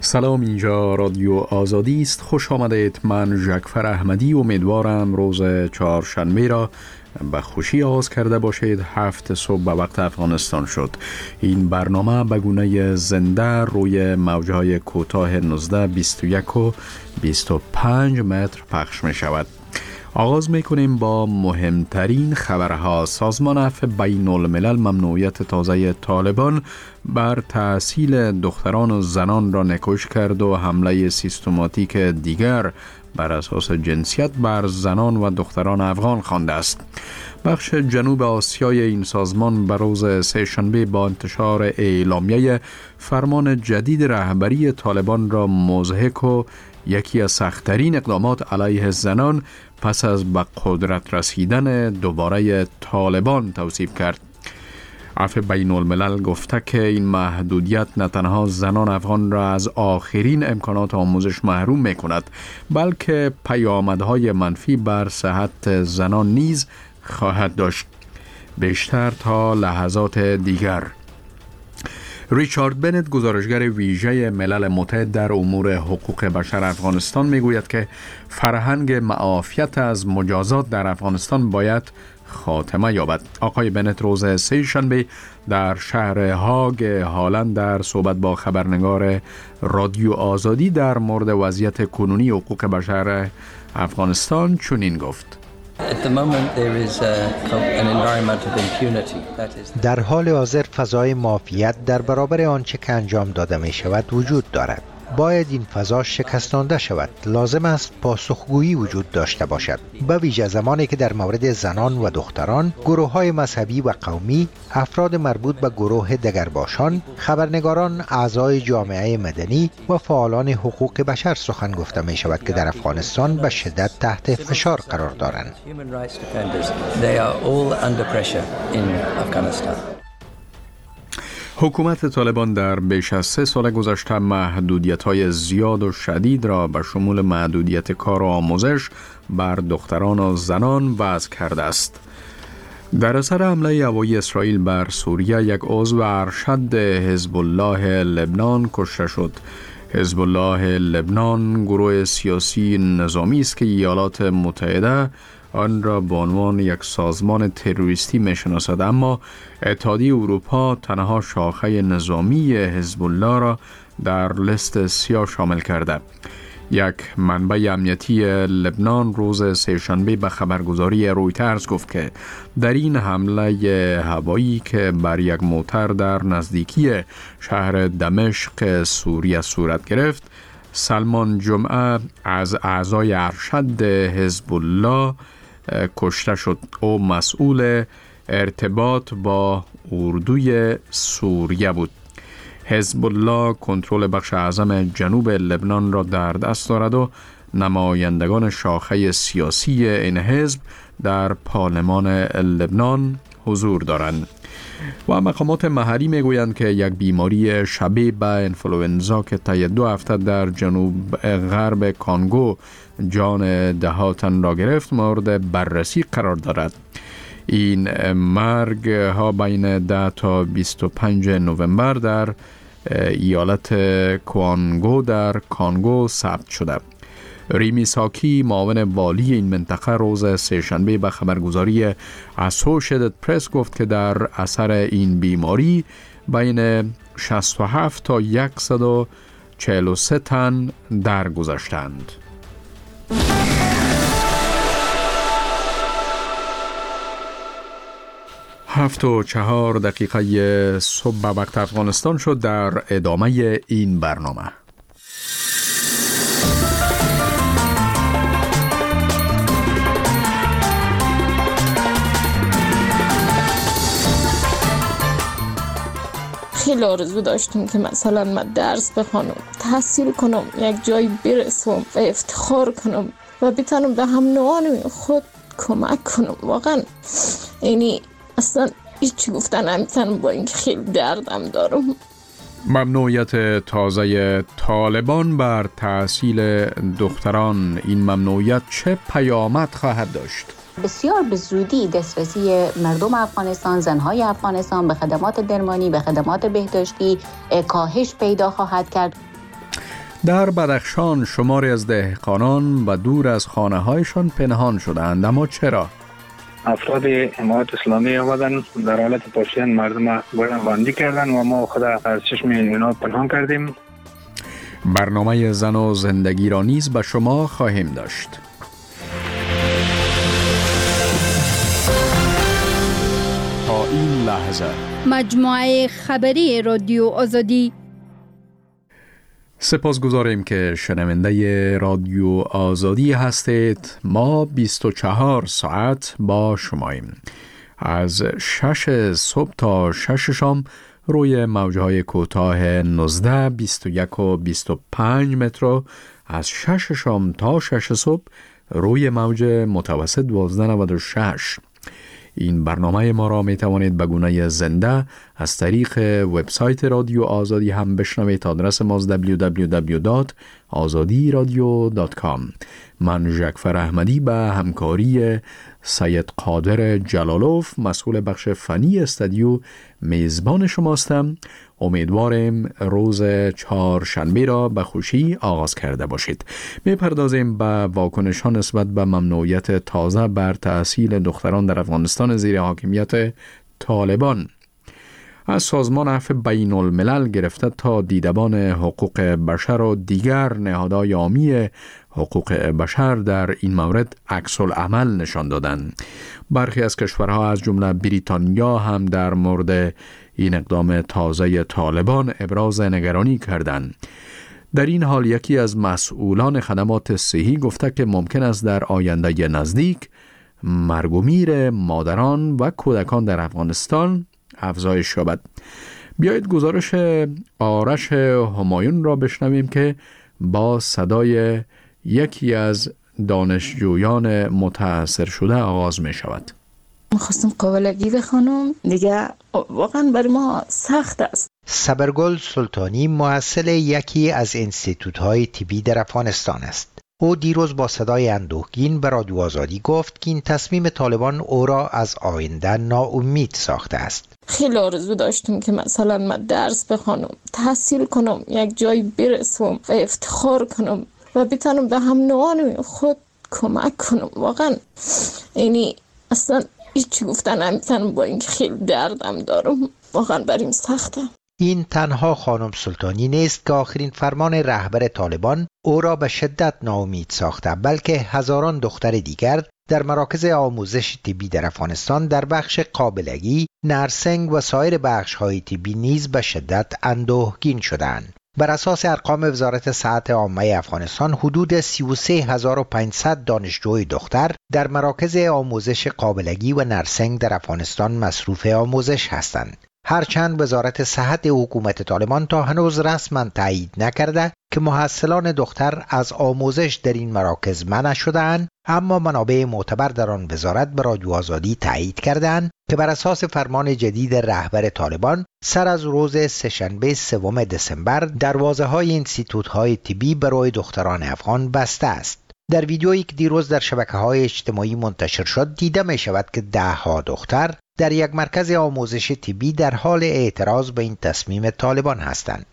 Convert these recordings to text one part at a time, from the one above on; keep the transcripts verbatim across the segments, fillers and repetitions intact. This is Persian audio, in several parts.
سلام، اینجا رادیو آزادی است. خوش آمدید. من ژکفر احمدی امیدوارم روز چهارشنبه را به خوشی آغاز کرده باشید. هفت صبح به وقت افغانستان شد. این برنامه به گونه زنده روی موجهای کوتاه نوزده، بیست و یک و بیست و پنج متر پخش می شود. آغاز می کنیم با مهمترین خبرها. سازمان عفو بین الملل ممنوعیت تازه طالبان بر تحصیل دختران و زنان را نکوش کرد و حمله سیستماتیک دیگر بر اساس جنسیت بر زنان و دختران افغان خوانده است. بخش جنوب آسیای این سازمان بر روز سه‌شنبه با انتشار اعلامیه فرمان جدید رهبری طالبان را مضحک و یکی از سخت‌ترین اقدامات علیه زنان پس از به قدرت رسیدن دوباره طالبان توصیف کرد. عفو بین الملل گفته که این محدودیت نه تنها زنان افغان را از آخرین امکانات آموزش محروم می کند، بلکه پیامدهای منفی بر صحت زنان نیز خواهد داشت. بیشتر تا لحظات دیگر. ریچارد بنت، گزارشگر ویژه ملل متحد در امور حقوق بشر افغانستان، میگوید که فرهنگ معافیت از مجازات در افغانستان باید خاتمه یابد. آقای بنت روز سه شنبه در شهر هاگ هالند در صحبت با خبرنگار رادیو آزادی در مورد وضعیت کنونی حقوق بشر افغانستان چنین گفت: در حال حاضر فضای معافیت در برابر آنچه که انجام داده می شود وجود دارد. باید این فضا شکستانده شود. لازم است پاسخگویی وجود داشته باشد، به ویژه زمانی که در مورد زنان و دختران، گروه‌های مذهبی و قومی، افراد مربوط به گروه دگرباشان، خبرنگاران، اعضای جامعه مدنی و فعالان حقوق بشر سخن گفته می شود که در افغانستان به شدت تحت فشار قرار دارند. حکومت طالبان در بیش از سه سال گذشته محدودیت‌های زیاد و شدید را به شمول محدودیت کار و آموزش بر دختران و زنان وضع کرده است. در اثر حمله هوایی اسرائیل بر سوریه، یک عضو ارشد حزب الله لبنان کشته شد. حزب الله لبنان گروه سیاسی نظامی است که ایالات متحده آن را به عنوان یک سازمان تروریستی می‌شناسد، اما اتحادیه اروپا تنها شاخه نظامی حزب الله را در لیست سیاه شامل کرده. یک منبع امنیتی لبنان روز سه‌شنبه به خبرگزاری رویترز گفت که در این حمله هوایی که بر یک موتر در نزدیکی شهر دمشق سوریه صورت گرفت، سلمان جمعه از اعضای ارشد حزب الله کشته شد. او مسئول ارتباط با اردوی سوریه بود. حزب الله کنترل بخش اعظم جنوب لبنان را در دست دارد و نمایندگان شاخه سیاسی این حزب در پارلمان لبنان حضور دارند. و مقامات محلی میگویند که یک بیماری شبیه به انفلوئنزا که طی دو هفته در جنوب غرب کانگو جان ده تن را گرفت مورد بررسی قرار دارد. این مرگ ها بین ده تا بیست و پنج نوامبر در ایالت کوانگو در کانگو ثبت شده. ریمی ساکی، معاون والی این منطقه، روز سه‌شنبه به خبرگزاری اسوشیتد پرس گفت که در اثر این بیماری بین شصت و هفت تا صد و چهل و سه تن درگذشتند. هفت و چهار دقیقه صبح به وقت افغانستان شد. در ادامه این برنامه خیلی آرزو داشتم که مثلا من درس بخونم، تحصیل کنم، یک جای برسم و افتخار کنم و بتونم به هم نوعان خود کمک کنم. واقعا یعنی اصلا هیچی گفتن نمیتونم با اینکه خیلی دردم دارم. ممنوعیت تازه طالبان بر تحصیل دختران، این ممنوعیت چه پیامد خواهد داشت؟ بسیار به زودی دسترسی مردم افغانستان، زنهای افغانستان به خدمات درمانی، به خدمات بهداشتی کاهش پیدا خواهد کرد. در بدخشان شماری از دهقانان و دور از خانه هایشان پنهان شدند، اما چرا؟ افراد حمایت اسلامی آمدن در حالت پاشیدن مردم بندی کردن و ما خود از چشم اینا پنهان کردیم. برنامه زن و زندگی را نیز به شما خواهیم داشت. تا این لحظه مجموعه خبری رادیو آزادی. سپاسگزاریم که شنونده رادیو آزادی هستید. ما بیست و چهار ساعت با شماییم، از شش صبح تا شش شام روی موجهای کوتاه نوزده، بیست و یک و بیست و پنج متر، از شش شام تا شش صبح روی موج متوسط دوازده نود و شش. این برنامه ما را می توانید به گونه زنده از طریق وبسایت رادیو آزادی هم بشنوید. آدرس ما دبلیو دبلیو دبلیو دات آزادی رادیو دات کام. من ژکفر احمدی به همکاری سید قادر جلالوف مسئول بخش فنی استودیو میزبان شماستم. امیدواریم روز چهارشنبه را به خوشی آغاز کرده باشید. میپردازیم به واکنش ها نسبت به ممنوعیت تازه بر تحصیل دختران در افغانستان زیر حاکمیت طالبان. از سازمان عفو بین الملل گرفته تا دیدبان حقوق بشر و دیگر نهادهای عامی حقوق بشر در این مورد عکس العمل نشان دادند. برخی از کشورها از جمله بریتانیا هم در مورد این اقدام تازه طالبان ابراز نگرانی کردند. در این حال یکی از مسئولان خدمات صحی گفته که ممکن است در آینده نزدیک مرگ و میر مادران و کودکان در افغانستان افزایش یابد. بیایید گزارش آرش همایون را بشنویم که با صدای یکی از دانشجویان متاثر شده آغاز می شود. میخواستم قابلگی بخونم دیگه، واقعا برای ما سخت است. صبرگل سلطانی مؤسس یکی از انستیتوت‌های طبی در افغانستان است. او دیروز با صدای اندوهگین به رادیو آزادی گفت که این تصمیم طالبان او را از آینده ناامید ساخته است. خیلی آرزو داشتم که مثلا من درس بخونم، تحصیل کنم، یک جای برسم و افتخار کنم و بتونم به هم نوعان خود کمک کنم. واقعا یعنی اصلا هیچی گفتن نمیتونم با اینکه خیلی دردم دارم. واقعا بریم سخته. این تنها خانم سلطانی نیست که آخرین فرمان رهبر طالبان او را به شدت ناامید ساخته، بلکه هزاران دختر دیگر در مراکز آموزش طبی در افغانستان در بخش قابلگی، نرسنگ و سایر بخش‌های طبی نیز به شدت اندوهگین شدند. بر اساس ارقام وزارت صحت عامه افغانستان، حدود سی و سه هزار و پانصد دانشجوی دختر در مراکز آموزش قابلگی و نرسنگ در افغانستان مصروف آموزش هستند. هرچند وزارت صحت حکومت طالبان تا هنوز رسما تایید نکرده که محصلان دختر از آموزش در این مراکز منع شده‌اند، اما منابع معتبر در آن وزارت به رادیو آزادی تایید کردند که بر اساس فرمان جدید رهبر طالبان سر از روز سه‌شنبه سوم دسامبر دروازه‌های انستیتوت‌های طبی برای دختران افغان بسته است. در ویدیویی که دیروز در شبکه‌های اجتماعی منتشر شد دیده می شود که ده ها دختر در یک مرکز آموزش طبی در حال اعتراض به این تصمیم طالبان هستند.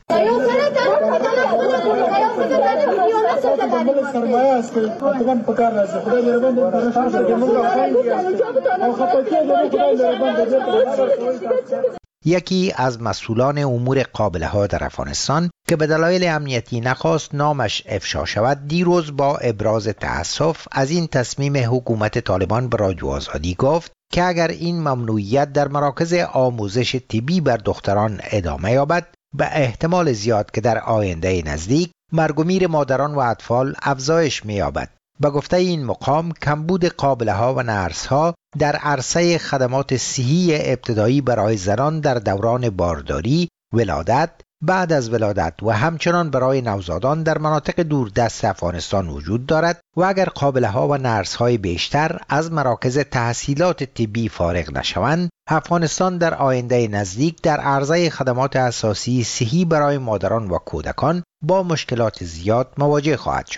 یکی از مسئولان امور قابله ها در افغانستان که به دلایل امنیتی نخواست نامش افشا شود، دیروز با ابراز تأسف از این تصمیم حکومت طالبان به رادیو آزادی گفت که اگر این ممنوعیت در مراکز آموزش طبی بر دختران ادامه یابد، به احتمال زیاد که در آینده نزدیک مرگ و میر مادران و اطفال افزایش می‌یابد. به گفته این مقام، کمبود قابله ها و نرس ها در عرصه خدمات صحی ابتدایی برای زنان در دوران بارداری، ولادت، بعد از ولادت و همچنان برای نوزادان در مناطق دوردست افغانستان وجود دارد و اگر قابله ها و نرس های بیشتر از مراکز تحصیلات طبی فارغ نشوند، افغانستان در آینده نزدیک در عرصه خدمات اساسی صحی برای مادران و کودکان با مشکلات زیاد مواجه خواهد شد.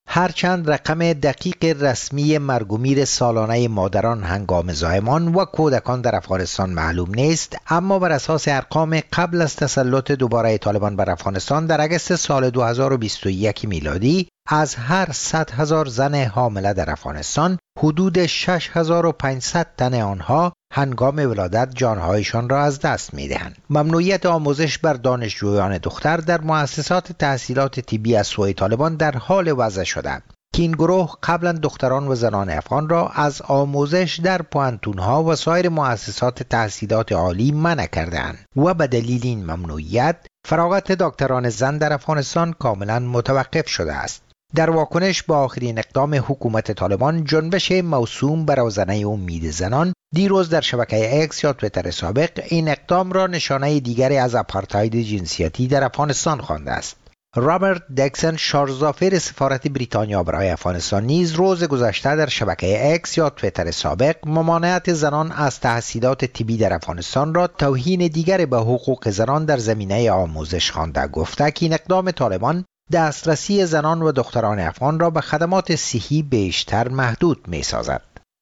هرچند رقم دقیق رسمی مرگ و میر سالانه مادران هنگام زایمان و کودکان در افغانستان معلوم نیست، اما بر اساس ارقام قبل از تسلط دوباره طالبان بر افغانستان در اگست سال دو هزار و بیست و یک میلادی از هر صد هزار زن حامله در افغانستان حدود شش هزار و پانصد تن آنها هنگام ولادت جانهایشان را از دست می‌دهند. ممنوعیت آموزش بر دانشجویان دختر در مؤسسات تحصیلات طبی از سوی طالبان در حال وضع شده که این گروه قبلا دختران و زنان افغان را از آموزش در پوهنتون‌ها و سایر مؤسسات تحصیلات عالی منع کردند و به دلیل این ممنوعیت فراغت دکتران زن در افغانستان کاملا متوقف شده است. در واکنش به آخرین اقدام حکومت طالبان، جنبش موسوم بر روزنه امید زنان دیروز در شبکه اکس یا توییتر سابق این اقدام را نشانه دیگری از آپارتاید جنسیتی در افغانستان خوانده است. رابرت دکسن، شارژافر سفارت بریتانیا برای افغانستان، نیز روز گذشته در شبکه اکس یا توییتر سابق ممانعت زنان از تحصیلات طبی در افغانستان را توهین دیگر به حقوق زنان در زمینه آموزش خوانده، گفته که این اقدام طالبان دسترسی زنان و دختران افغان را به خدمات صحی بیشتر محدود می سازد.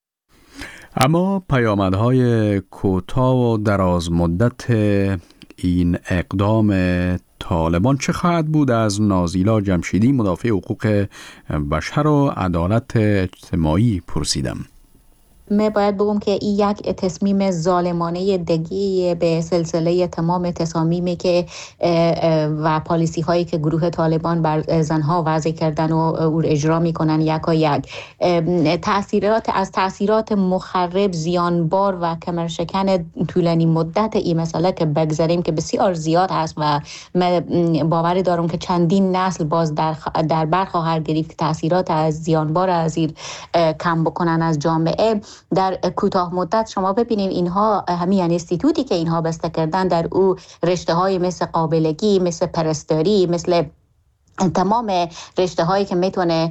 اما پیامدهای کوتاه و دراز مدت این اقدام طالبان چه خواهد بود؟ از نازیلا جمشیدی، مدافع حقوق بشر و عدالت اجتماعی پرسیدم. من باید بگم که این یک تصمیم ظالمانه دگی به سلسله تمام تصامیمی که و پالیسی هایی که گروه طالبان بر زنها وضع کردن و او اجرا میکنن یکا یک تأثیرات از تأثیرات مخرب، زیانبار و کمرشکن طولانی مدت این مسئله که بگذاریم که بسیار زیاد هست و من باوری دارم که چندین نسل باز در در بر خواهد گرفت که تأثیرات از زیانبار از این کم بکنن از جامعه. در کوتاه مدت شما ببینید اینها همین انستیتوتی که اینها بسته کردن در او رشته های مثل قابلگی، مثل پرستاری، مثل تمام رشته هایی که میتونه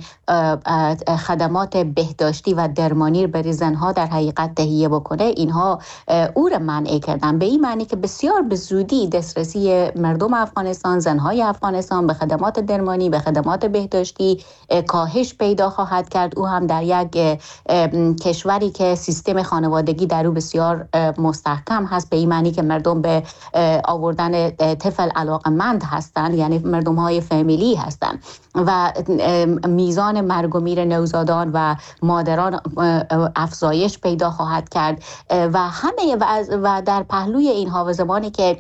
خدمات بهداشتی و درمانی برای زنها در حقیقت تهیه بکنه، اینها او را منع کردن، به این معنی که بسیار به زودی دسترسی مردم افغانستان، زنهای افغانستان به خدمات درمانی، به خدمات بهداشتی کاهش پیدا خواهد کرد. او هم در یک کشوری که سیستم خانوادگی در او بسیار مستحکم هست، به این معنی که مردم به آوردن طفل علاقمند هستند، یعنی مردم های فامیلی هستند و میزان مرگ و میر نوزادان و مادران افزایش پیدا خواهد کرد و همه و در پهلوی اینها و زمانی که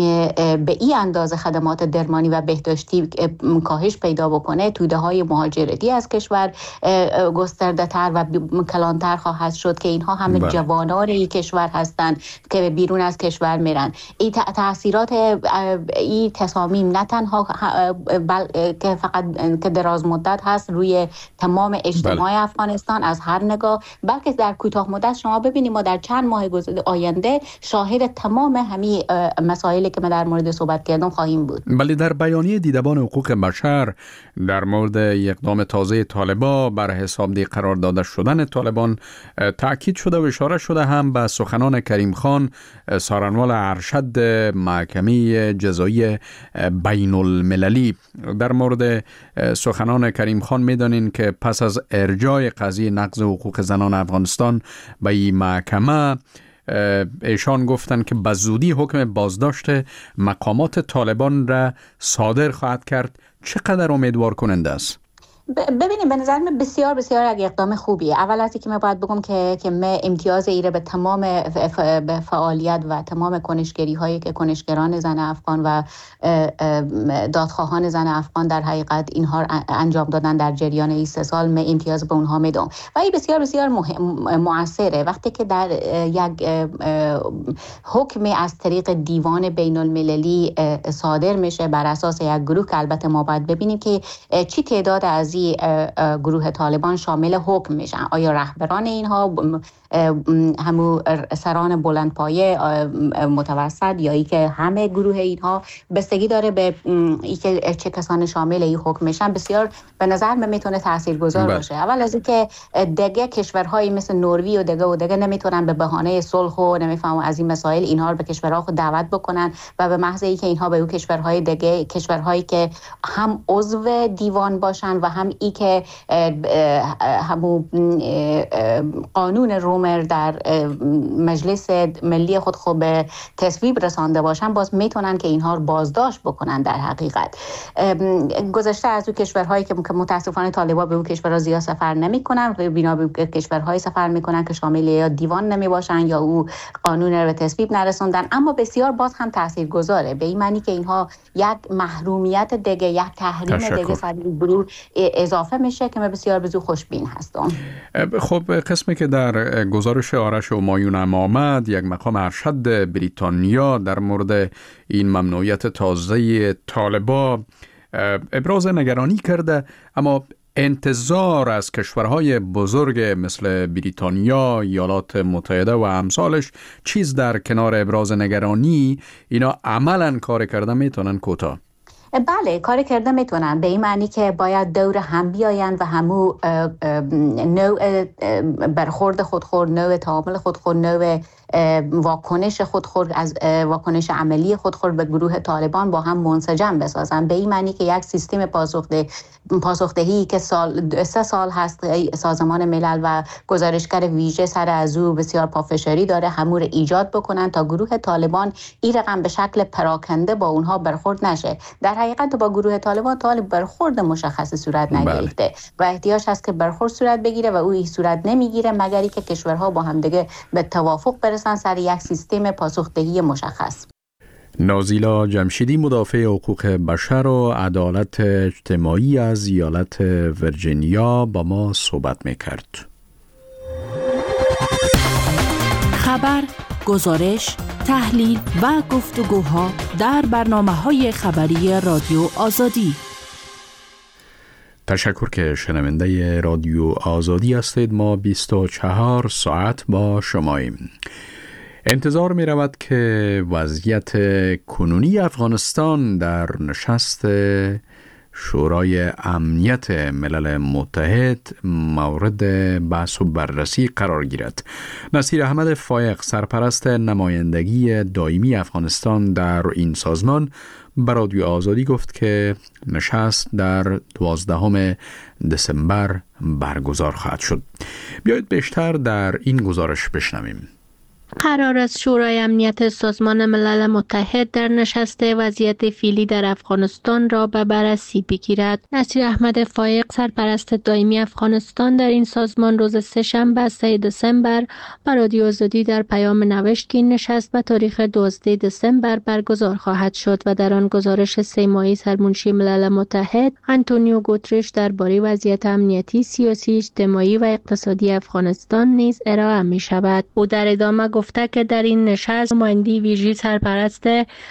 به این اندازه خدمات درمانی و بهداشتی کاهش پیدا بکنه، توده های مهاجرتی از کشور گسترده تر و کلانتر خواهد شد که اینها همه بله. جوانان این کشور هستند که بیرون از کشور میرن. این تأثیرات این تصامیم نه تنها بل که فقط که دراز مدت هست روی تمام اجتماع بله. افغانستان از هر نگاه، بلکه در کوتاه مدت شما ببینیم ما در چند ماه آینده شاهد تمام همین مسائلی که ما در مورد صحبت کردم خواهیم بود. بله، در بیانیه دیدبان حقوق بشر در مورد اقدام تازه طالبان بر حساب قرار داده شدن طالبان تاکید شده و اشاره شده هم به سخنان کریم خان، سارنوال ارشد محکمه جزایی بین المللی. در مورد سخنان کریم خان میدانین که پس از ارجاع قضیه نقض حقوق زنان افغانستان به این محکمه، ایشان گفتند که به زودی حکم بازداشت مقامات طالبان را صادر خواهد کرد. چقدر امیدوار کننده است؟ ببینیم، به نظر من بسیار بسیار یک اقدام خوبیه. اول از اینکه من باید بگم که که من امتیاز ایره به تمام به فعالیت و تمام کنشگری هایی که کنشگران زن افغان و دادخواهان زن افغان در حقیقت اینها انجام دادن در جریان این سه سال، من امتیاز به اونها میدم و این بسیار بسیار مؤثره. وقتی که در یک حکم از طریق دیوان بین المللی صادر میشه بر اساس یک گروه که البته ما باید ببینیم که چی تعداد از گروه طالبان شامل حکم میشن، آیا رهبران اینها همو سران بلندپایه متوسط یا ای که همه گروه اینها، بستگی داره به ای که چه کسان شامل این حکم میشن. بسیار به نظر من میتونه تاثیرگذار باشه. اول از اینکه دیگه کشورهایی مثل نروژ و دیگه و دیگه نمیتونن به بهانه صلح و نمیفهمم از این مسائل اینها رو به کشورها خود دعوت بکنن و به محض اینکه اینها به اون کشورهای دیگه، کشورهایی که هم عضو دیوان باشن و هم ای که همون قانون رومر در مجلس ملی خود خود به تصویب رسانده باشن، باز میتونن که اینها رو بازداشت بکنن. در حقیقت گذشته از اون کشورهایی که متاسفانه طالبان به اون کشورها زیاد سفر نمیکنن و بنا به کشورهای سفر میکنن که شامل یا دیوان نمی باشن یا او قانون رو به تصویب نرسوندن، اما بسیار باز هم تاثیرگذاره، به این معنی که اینها یک محرومیت دیگه، یک تحریم دیگه سر گروه اضافه میشه که من بسیار بزرگ خوشبین هستم. خب قسمی که در گزارش آرش همایون آمد، یک مقام ارشد بریتانیا در مورد این ممنوعیت تازه طالبان ابراز نگرانی کرده، اما انتظار از کشورهای بزرگ مثل بریتانیا، ایالات متحده و امثالش چیز در کنار ابراز نگرانی، اینا عملاً کار کرده میتونن کوتاه؟ بله، کار کرده میتونن، به این معنی که باید دور هم بیاین و همو نوع برخورد خودخور، نوع تعامل خودخور، نوع واکنش خودخور از واکنش عملی خودخور به گروه طالبان با هم منسجم بسازن. به این معنی که یک سیستم پاسخده پاسخدهی که سال سه سال هست سازمان ملل و گزارشگر ویژه سر از او بسیار پافشاری داره، همون رو ایجاد بکنن تا گروه طالبان این رقم به شکل پراکنده با اونها برخورد نشه. در حقیقت با گروه طالبان طالب برخورد مشخصی صورت نگرفته بله. و احتیاج هست که برخورد صورت بگیره و او این صورت نمیگیره مگری که کشورها با هم دیگه به توافق برسن سر یک سیستم پاسخدهی مشخص. نازیلا جمشیدی، مدافع حقوق بشر و عدالت اجتماعی از ایالت ویرجینیا با ما صحبت میکرد. خبر، گزارش، تحلیل و گفتگوها در برنامه‌های خبری رادیو آزادی. تشکر که شنونده رادیو آزادی هستید. ما بیست و چهار ساعت با شماییم. انتظار می رود که وضعیت کنونی افغانستان در نشست شورای امنیت ملل متحد مورد بحث و بررسی قرار گیرد. نصیر احمد فایق، سرپرست نمایندگی دائمی افغانستان در این سازمان، به رادیو آزادی گفت که نشست در دوازدهم دسامبر برگزار خواهد شد. بیایید بیشتر در این گزارش بشنویم. قرار است شورای امنیت سازمان ملل متحد در نشست وضعیت فعلی در افغانستان را به بررسی بگیرد. نصیر احمد فایق، سرپرست دائمی افغانستان در این سازمان، روز سه‌شنبه سوم دسامبر به رادیو آزادی در پیام نوشت که این نشست به تاریخ دوازدهم دسامبر برگزار خواهد شد و در آن گزارش سه ماهه سرمنشی ملل متحد آنتونیو گوترش درباره وضعیت امنیتی، سیاسی، اجتماعی و اقتصادی افغانستان نیز ارائه می شود. او در ادامه گفته که در این نشست نماینده ویژه سرپرست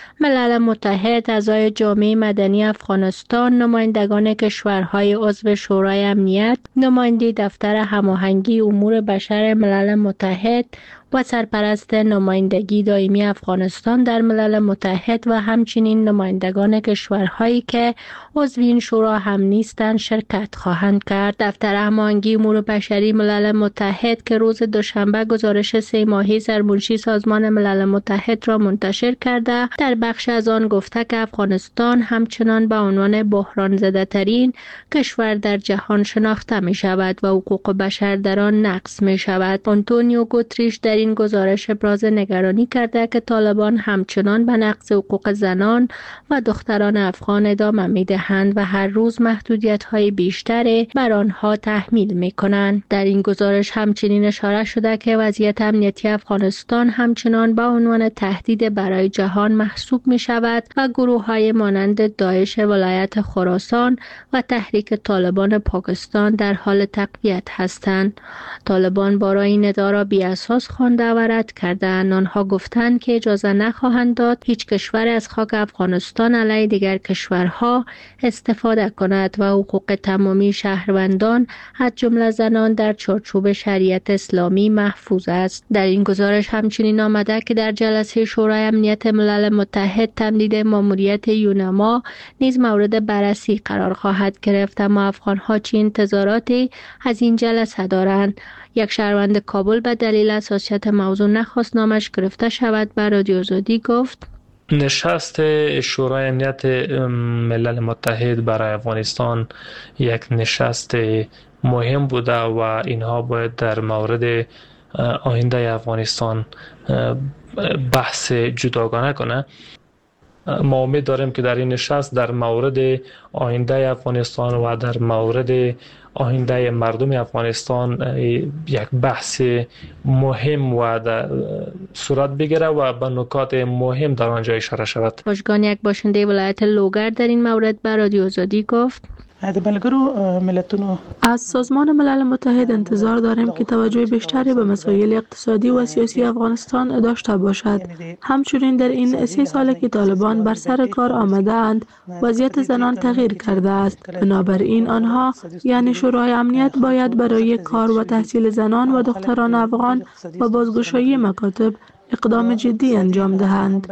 ملل متحد، اعضای جامعه مدنی افغانستان، نمایندگان کشورهای عضو شورای امنیت، نماینده دفتر هماهنگی امور بشر ملل متحد و سرپرست نمایندگی دائمی افغانستان در ملل متحد و همچنین نمایندگان کشورهایی که عضو این شورا هم نیستند شرکت خواهند کرد. دفتر هماهنگی امور بشری ملل متحد که روز دوشنبه گزارش سه ماهه سرمنشی سازمان ملل متحد را منتشر کرده، در بخش از آن گفته که افغانستان همچنان به عنوان بحران زده ترین کشور در جهان شناخته می شود و حقوق بشر در آن نقض می شود. آنتونیو گوتریش در این گزارش ابراز نگرانی کرده که طالبان همچنان به نقض حقوق زنان و دختران افغان ادامه می دهند و هر روز محدودیت‌های بیشتری بر آنها تحمیل می کنند. در این گزارش همچنین اشاره شده که وضعیت امنیتی افغانستان همچنان به عنوان تهدید برای جهان محسوب می شود و گروه‌های مانند داعش ولایت خراسان و تحریک طالبان پاکستان در حال تقویت هستند. طالبان برای این ادعا را بی اساس خوانده و رد کردند. آنها گفتند که اجازه نخواهند داد هیچ کشور از خاک افغانستان علیه دیگر کشورها استفاده کند و حقوق تمامی شهروندان از جمله زنان در چارچوب شریعت اسلامی محفوظ است. در این گزارش همچنین آمده که در جلسه شورای امنیت ملل متحد تمدید ماموریت یونما نیز مورد بررسی قرار خواهد گرفت، اما افغان‌ها چه انتظاراتی از این جلسه دارند؟ یک شهروند کابل به دلیل حساسیت موضوع نخواست نامش گرفته شود به رادیو آزادی گفت: نشست شورای امنیت ملل متحد برای افغانستان یک نشست مهم بوده و اینها باید در مورد آینده افغانستان بحث جداگانه کنه. ما امید داریم که در این نشست در مورد آینده افغانستان و در مورد آینده مردم افغانستان یک بحث مهم و صورت بگیره و به نکات مهم در آنجا اشاره شود. خوشگان، یک باشنده ولایت لوگر، در این مورد به رادیو آزادی گفت: از سازمان ملل متحد انتظار داریم که توجه بیشتری به مسائل اقتصادی و سیاسی افغانستان داشته باشد. همچنین در این سه سال که طالبان بر سر کار آمدند، وضعیت زنان تغییر کرده است. بنابراین آنها یعنی شورای امنیت باید برای کار و تحصیل زنان و دختران افغان و بازگشایی مکاتب اقدام جدی انجام دهند.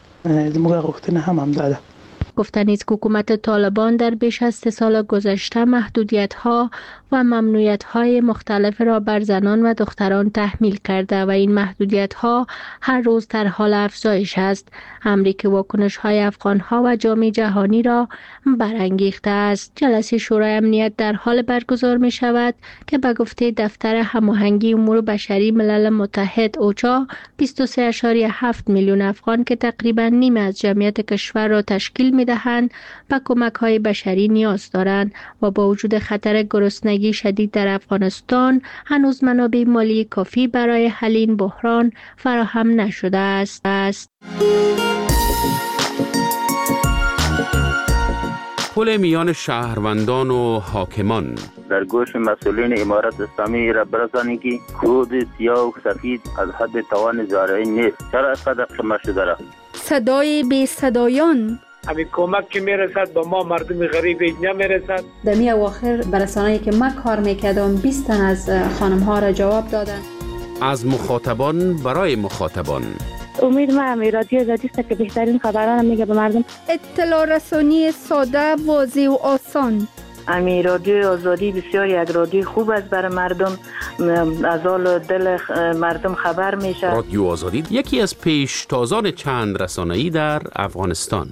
گفتند که حکومت طالبان در بیش از سه سال گذشته محدودیت‌ها و ممنوعیت‌های مختلف را بر زنان و دختران تحمیل کرده و این محدودیت‌ها هر روز در حال افزایش است، امری که واکنش‌های افغان‌ها و جامعه جهانی را برانگیخته است. جلسه شورای امنیت در حال برگزار می‌شود که به گفته دفتر هماهنگی امور بشری ملل متحد اوچا، بیست و سه ممیز هفت میلیون افغان که تقریباً نیمه از جمعیت کشور را تشکیل می‌دهند به کمک‌های بشری نیاز دارند و با وجود خطر گرسنگی شدید در افغانستان هنوز منابع مالی کافی برای حل این بحران فراهم نشده است. پل میان شهروندان و حاکمان در گوش مسئولین امارت اسلامی را برسانید که کود سیاه و سفید از حد توان زارعی نیست. چرا اینقدر شما شده را؟ صدای بی صدایان، همین کمک که میرسد به ما مردم غریب نمیرسد. در می اواخر برسانه‌ای که ما کار میکردم بیست تن از خانم ها را جواب دادن. از مخاطبان برای مخاطبان. امید ما امی رادیو آزادی است که بهترین خبران میگه به مردم. اطلاع رسانی ساده، واضح و آسان. امی رادیو آزادی بسیار یک رادیو خوب است برای مردم، از حال دل مردم خبر میشه. رادیو آزادی یکی از پیشتازان چند رسانه‌ای در افغانستان.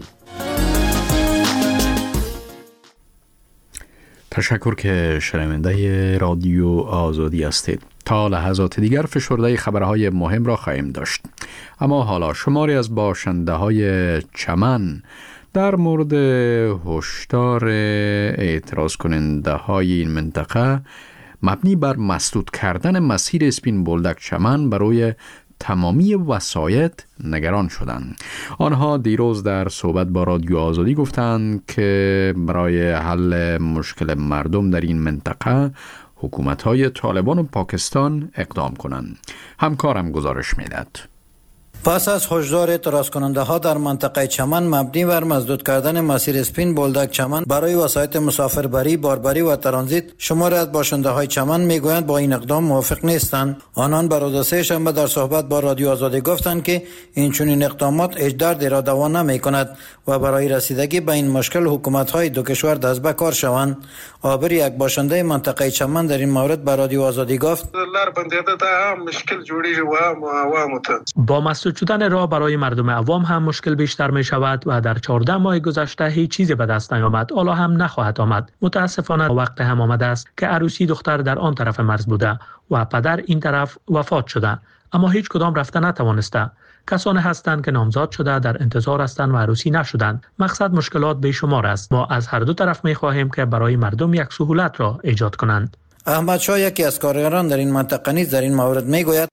تشکر که شنونده رادیو آزادی هستید. تا لحظات دیگر فشرده خبرهای مهم را خواهیم داشت، اما حالا شماری از باشنده های چمن در مورد هشدار اعتراض کننده های این منطقه مبنی بر مسدود کردن مسیر اسپین بولدک چمن برای تمامی وسایط نگران شدند. آنها دیروز در صحبت با رادیو آزادی گفتند که برای حل مشکل مردم در این منطقه حکومت‌های طالبان و پاکستان اقدام کنند. همکارم گزارش می‌دهد. پس از هشدار اعتراض کننده ها در منطقه چمن مبنی بر مسدود کردن مسیر اسپین بولدک چمن برای وسایط مسافربری، باربری و ترانزیت، شماری از باشنده های چمن میگویند با این اقدام موافق نیستند. آنان بر روز سه شنبه در صحبت با رادیو آزادی گفتند که این چنین اقدامات هیچ دردی را دوا نمی‌کند و برای رسیدگی به این مشکل حکومت های دو کشور دست به کار شوند. عابر، یک باشنده منطقه چمن، در این مورد به رادیو آزادی گفت: مشکل جوړیږي و عوامو ته با مسدود شدن راه برای مردم عوام هم مشکل بیشتر می شود و در چهارده ماه گذشته هیچ چیزی به دست نیامد، حالا هم نخواهد آمد. متاسفانه وقت هم آمده است که عروسی دختر در آن طرف مرز بوده و پدر این طرف وفات شده، اما هیچ کدام رفته نتوانسته. کسانی هستند که نامزاد شده در انتظار هستند و عروسی نشدند. مقصد مشکلات بیشمار است. ما از هر دو طرف می خواهیم که برای مردم یک سهولت را ایجاد کنند. احمد شاه، یکی از کارگران در این منطقه نیز در این مورد میگوید: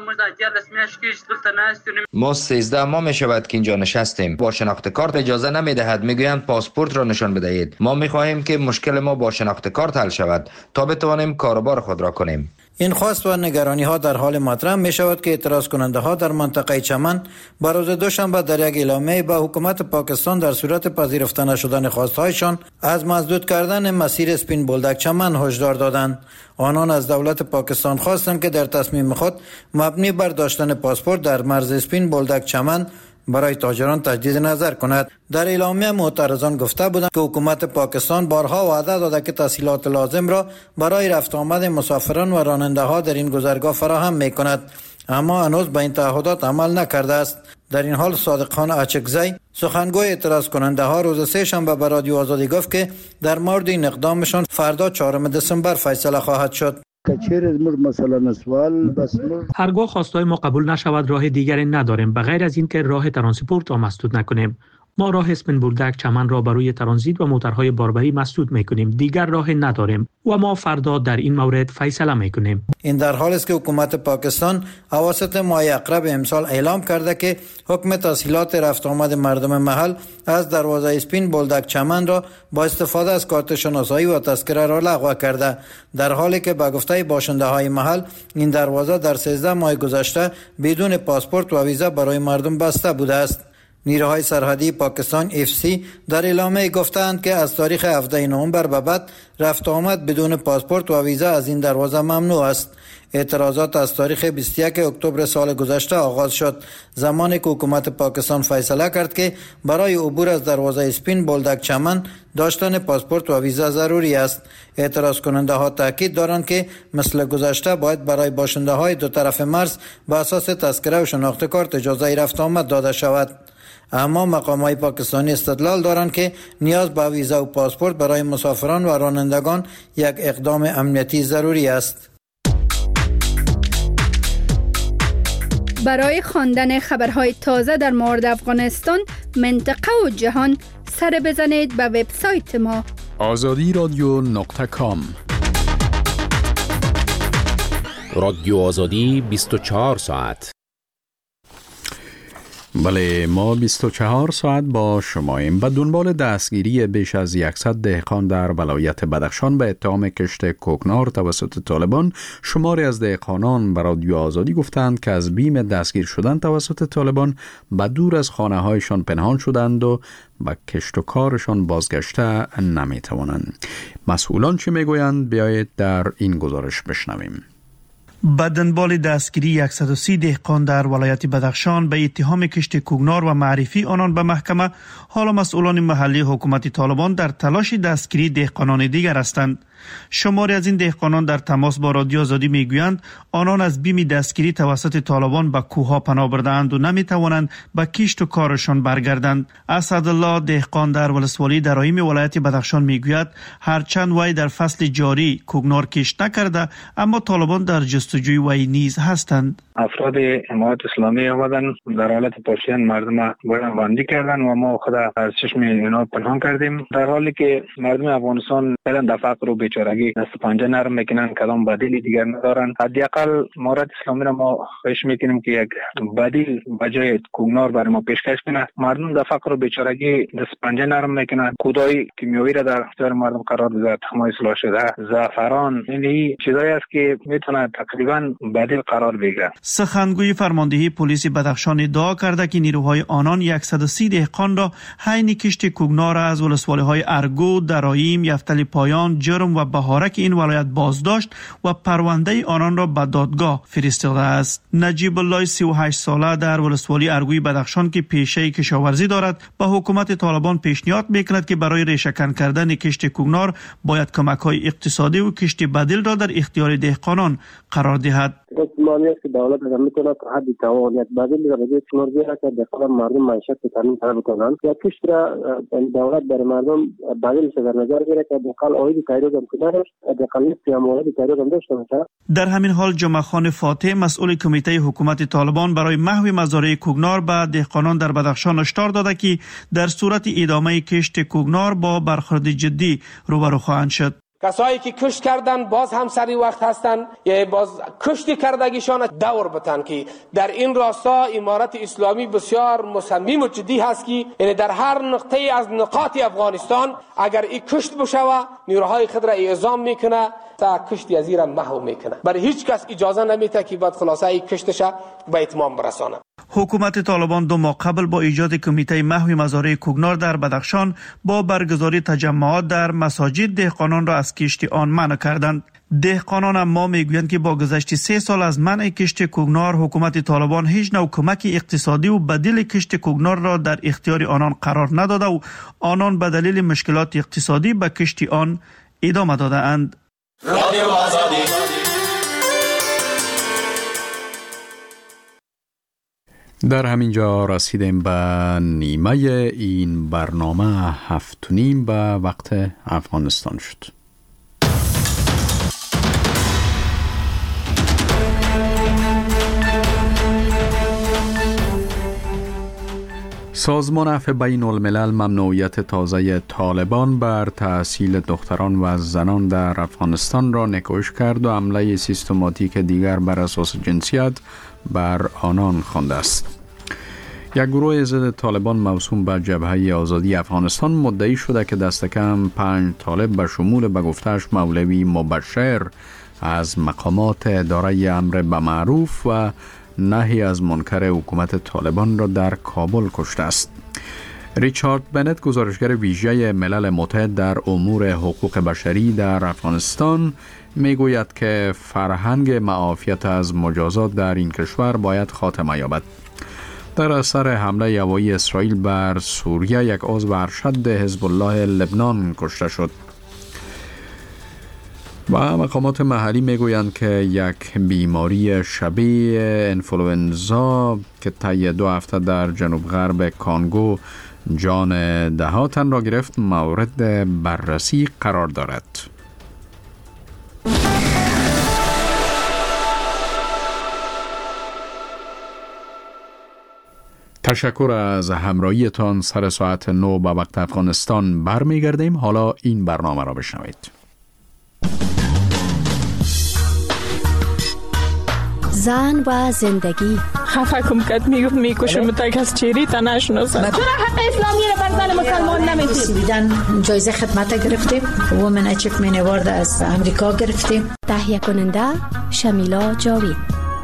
ما سیزده ماه می شود که اینجا نشستیم، با شناخت کارت اجازه نمی دهد، میگویند پاسپورت را نشان بدهید. ما می خواهیم که مشکل ما با شناخت کارت حل شود تا بتوانیم کاروبار خود را کنیم. این خواست و نگرانی ها در حال مطرح می شود که اعتراض کننده ها در منطقه چمن بر روز دوشنبه در یک اعلامیه به حکومت پاکستان در صورت پذیرفته نشدن خواستهایشان از مسدود کردن مسیر اسپین بولدک چمن هشدار دادند. آنان از دولت پاکستان خواستند که در تصمیم خود مبنی بر داشتن پاسپورت در مرز اسپین بولدک چمن برای تاجران تجدید نظر کند. در اعلامیه معترضان گفته بودند که حکومت پاکستان بارها وعده داده که تسهیلات لازم را برای رفت آمد مسافران و راننده ها در این گذرگاه فراهم می کند، اما هنوز به این تعهدات عمل نکرده است. در این حال صادق خان اچکزی سخنگوی اعتراض کننده ها روز سه شنبه به رادیو آزادی گفت که در مورد این اقدامشان فردا چهارم دسامبر فیصله خواهد شد. هرگاه خواستای ما قبول نشود راه دیگری نداریم بغیر از اینکه راه ترانسپورت را مسدود نکنیم. ما راه اسپن بولدک چمن را برای ترانزیت و موترهای باربری مسدود میکنیم. دیگر راه نداریم و ما فردا در این مورد فیصله میکنیم. این در حالی است که حکومت پاکستان اواسط ماه اقرب امسال اعلام کرده که حکم تسهیلات رفت آمد مردم محل از دروازه اسپن بولدک چمن را با استفاده از کارت شناسایی و تذکره را لغو کرده، در حالی که به گفته باشنده های محل این دروازه در سیزده ماه گذشته بدون پاسپورت و ویزا برای مردم بسته بوده است. نیروهای سرحدی پاکستان اف سی در اعلامیه گفتند که از تاریخ هفدهم نوامبر به بعد رفت آمد بدون پاسپورت و ویزا از این دروازه ممنوع است. اعتراضات از تاریخ بیست و یک اکتبر سال گذشته آغاز شد، زمانی که حکومت پاکستان فیصله کرد که برای عبور از دروازه اسپن بولدک چمن داشتن پاسپورت و ویزا ضروری است. اعتراض کننده ها تاکید دارند که مثل گذشته باید برای باشنده های دو طرف مرز به اساس تذکره و شناخت کارت اجازه رفت آمد داده شود. اما مقامات پاکستانی استدلال دارند که نیاز به ویزا و پاسپورت برای مسافران و رانندگان یک اقدام امنیتی ضروری است. برای خواندن خبرهای تازه در مورد افغانستان، منطقه و جهان سر بزنید به وبسایت ما آزادی رادیو نقطه کام. رادیو آزادی بیست و چهار ساعت. بله، ما بیست و چهار ساعت با شماییم. به دنبال دستگیری بیش از صد دهقان در ولایت بدخشان به اتهام کشت کوکنار توسط طالبان، شماری از دهقانان به رادیو آزادی گفتند که از بیم دستگیر شدن توسط طالبان به دور از خانه هایشان پنهان شدند و به کشت و کارشان بازگشته نمی توانند. مسئولان چی می گویند؟ بیایید در این گزارش بشنویم. به دنبال دستگیری صد و سی دهقان در ولایت بدخشان به اتهام کشت کوکنار و معرفی آنان به محکمه، حالا مسئولان محلی حکومت طالبان در تلاش دستگیری دهقانان دیگر هستند. شماری از این دهقانان در تماس با رادیو آزادی میگویند آنان از بیم دستگیری توسط طالبان به کوهها پناه برده‌اند و نمیتوانند به کشت و کارشان برگردند. اسدالله دهقان در ولسوالی درایم ولایت بدخشان میگوید هرچند وی در فصل جاری کوکنار کشت نکرده، اما طالبان در جستجوی وی نیز هستند. افراد حمایت اسلامی آمدن در حالت پاشیان مردم بردن بندی کردن و ما خود از چشم اینا پنهان کردیم، در حالی که مردم افغانستان فعلا در فقر و بیچارگی دست پنجه نرم میکنن، کدام بدیلی دیگر ندارن. حداقل مورد اسلامی را ما خواهش میکنیم که یک بدیل بجای کوکنار برای ما پیشکش کنه. مردم در فقر و بیچارگی دست پنجه نرم میکنن، کودای کیمیایی را در اختیار مردم قرار داده، تخمای اصلاح شده، زعفران، این چیزایی است که میتونه تقریبا بدیل قرار بگیره. سخنگوی فرماندهی پلیس بدخشان ادعا کرده که نیروهای آنان صد و سی دهقان را حین کشت کوکنار از ولسوالی‌های ارگو، درایم، یفتل پایان، جرم و بهارک این ولایت بازداشت و پرونده آنان را به دادگاه فرستاده است. نجیب الله سی و هشت ساله در ولسوالی ارگوی بدخشان که پیشه کشاورزی دارد، به حکومت طالبان پیشنهاد میکند که برای ریشه‌کن کردن کشت کوکنار باید کمک‌های اقتصادی و کشت بدیل را در اختیار دهقانان قرار دهد. مالیات که دولت از میکنه که حد توانیت بدیل را به کنار بیاره که دقیقا مردم معیشت تامین طلب کنند، یا کشت را دولت برای مردم بدیل در نظر بگیره که دقیقا آید تایید هم کنه، دقیقا نیست یا مورد تایید هم داشته باشه. در همین حال جمعه خان فاتح مسئول کمیته حکومت طالبان برای محو مزارع کوکنار به دهقانان در بدخشان هشدار داده که در صورت ادامه کشت کوکنار با برخورد جدی روبرو خواهند شد. کسایی که کشت کردن باز هم سری وقت هستن، یا باز کشتی کردگیشان دور بتن که در این راستا امارت اسلامی بسیار مصمم و جدی هست که یعنی در هر نقطه از نقاط افغانستان اگر این کشت بشه نیروهای خود را اعزام میکنه تا کشتی از ایران محو میکنه. برای هیچ کس اجازه نمیده که بعد خلاصه این کشتش به اتمام برسانه. حکومت طالبان دو ماه قبل با ایجاد کمیته محو مزارع کوکنار در بدخشان با برگزاری تجمعات در مساجد دهقانان را از کشت آن منع کردند. دهقانان اما میگویند که با گذشت سه سال از منع کشت کوکنار، حکومت طالبان هیچ نوع کمک اقتصادی و بدیل کشت کوکنار را در اختیار آنان قرار نداده و آنان به دلیل مشکلات اقتصادی به کشت آن ادامه داده اند. در همین جا رسیدیم به نیمه این برنامه هفت و نیم به وقت افغانستان شد. سازمان عفو بین الملل ممنوعیت تازه طالبان بر تحصیل دختران و زنان در افغانستان را نکوش کرد و حمله سیستماتیک دیگر بر اساس جنسیت بر آنان خوانده است. یک گروه ضد طالبان موسوم به جبهه آزادی افغانستان مدعی شده که دست کم پنج طالب به شمول به گفتش مولوی مبشر از مقامات اداره امر به معروف و نهی از منکر حکومت طالبان را در کابل کشته است. ریچارد بنت، گزارشگر ویژه ملل متحد در امور حقوق بشری در افغانستان، میگوید که فرهنگ معافیت از مجازات در این کشور باید خاتمه یابد. در اثر حمله هوایی اسرائیل بر سوریه یک عضو ارشد حزب الله لبنان کشته شد. و مقامات محلی میگویند که یک بیماری شبیه انفلوئنزا که طی دو هفته در جنوب غرب کانگو جان ده ها تن را گرفت مورد بررسی قرار دارد. تشکر از همراهیتان. سر ساعت نو به وقت افغانستان برمیگردیم. حالا این برنامه را بشنوید. زن و زندگی. خفه کم کد میگفت میکشم تک از چیری تا نشناسم. چرا حق اسلامی را بر زن مسلمان نمیدید؟ بیدن جایزه خدمت گرفتیم. وومن اچیومنت اوارد از امریکا گرفتیم. تهیه کننده شمیلا جاوید.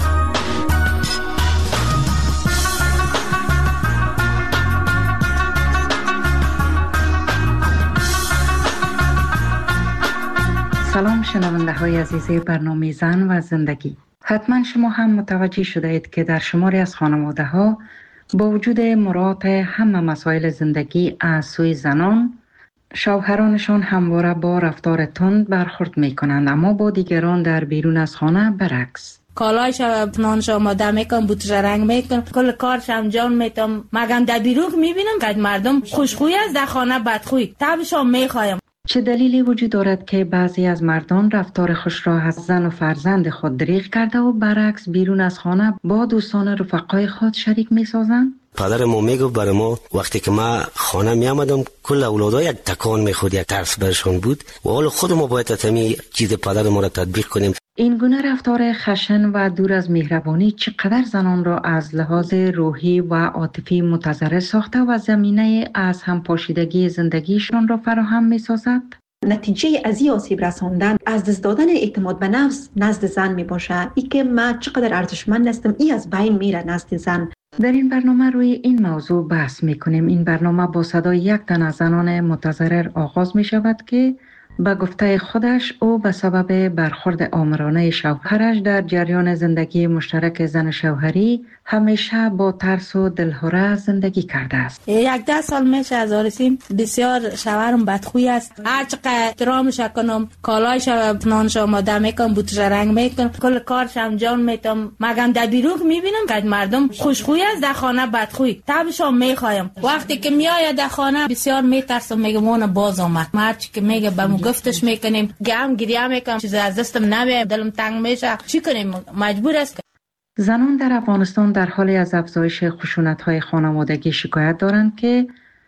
سلام شنونده های عزیز برنامه زن و زندگی. حتما شما هم متوجه شده اید که در شماری از خانواده ها با وجود مراعات همه مسائل زندگی از سوی زنان، شوهرانشان همواره با رفتار تند برخورد می کنند، اما با دیگران در بیرون از خانه برعکس. کالایش نانش آماده میکنم، بوتش رنگ میکنم، کل کارش انجام میدم. مگم در بیرون میبینم که مردم خوشخوی است، در خانه بدخوی. تبشان میخوایم. چه دلیلی وجود دارد که بعضی از مردان رفتار خوش را از زن و فرزند خود دریغ کرده و برعکس بیرون از خانه با دوستان رفقای خود شریک می سازند؟ پدر ما میگفت برای ما وقتی که ما خانه می آمدم کل اولادا یک تکان میخورد، یک ترس برشان بود و حالا خود ما باید تمی چیز پدر ما را تطبیق کنیم. این گونه رفتار خشن و دور از مهربانی چقدر زنان را از لحاظ روحی و عاطفی متضرر ساخته و زمینه از هم پاشیدگی زندگیشان را فراهم می سازد؟ نتیجه از این آسیب رساندن از دست دادن اعتماد به نفس نزد زن می باشه. ای که من چقدر ارزشمند هستم ای از بین میره نزد زن. در این برنامه روی این موضوع بحث می کنیم. این برنامه با صدای یک تن از زنان متضرر آغاز می شود که به گفته خودش او به سبب برخورد آمرانه شوهرش در جریان زندگی مشترک زن شوهری همیشه با ترس و دلهره زندگی کرده است. یک ده سال میشه از آرسیم. بسیار شوهرم بدخوی است. هر چقدر احترامش کنم، کالایش نانش آماده میکنم، بوتش رنگ میکنم، کل کارش انجام میدم. مگم در بیرون میبینم که مردم خوشخوی است، در خانه بدخوی. تبشان میخوایم. وقتی که میآید در خانه بسیار میترسم، میگم اون باز آمد. مرچ که میگه بهم گفتش میکنیم، گم گریه میکنم، چیز از دستم نمیاد، دلم تنگ میشه. چی کنیم؟ مجبور است. زنان در افغانستان در حالی از افزایش خشونت‌های خانوادگی شکایت دارند که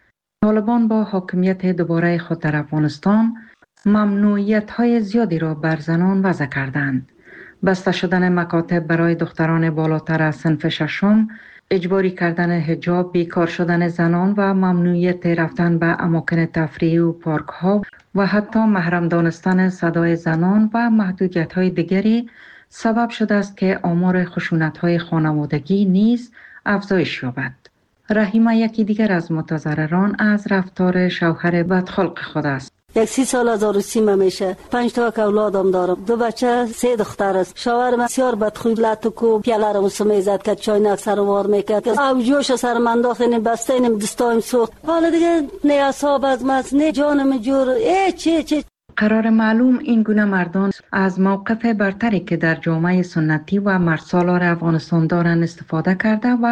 طالبان با حاکمیت دوباره خود در افغانستان ممنوعیت‌های زیادی را بر زنان وضع کردند. بسته شدن مکاتب برای دختران بالاتر از صنف ششم، اجباری کردن حجاب، بیکار شدن زنان و ممنوعیت رفتن به اماکن تفریحی و پارک‌ها و حتی محرم دانستن صدای زنان و محدودیت‌های دیگری سبب شده است که آمار خشونت‌های خانوادگی نیز افزایش یابد. رحیمه یکی دیگر از متضرران از رفتار شوهر بدخلق خود است. یک سی سال از عروسیم میشه، پنج تا که اولادم دارم، دو بچه، سه دختر است. شوهرم بسیار بدخوی، لطکو پیاله رو سمیزد که چای سر وار میکرد، او جوش سر من انداختن، بستین دستایم سوخت. حالا دیگه نه اعصاب از مس، نه جانم جور، ای چی چی. قرار معلوم این گونه مردان از موقف برتری که در جامعه سنتی و مردسالار افغانستان دارند استفاده کرده و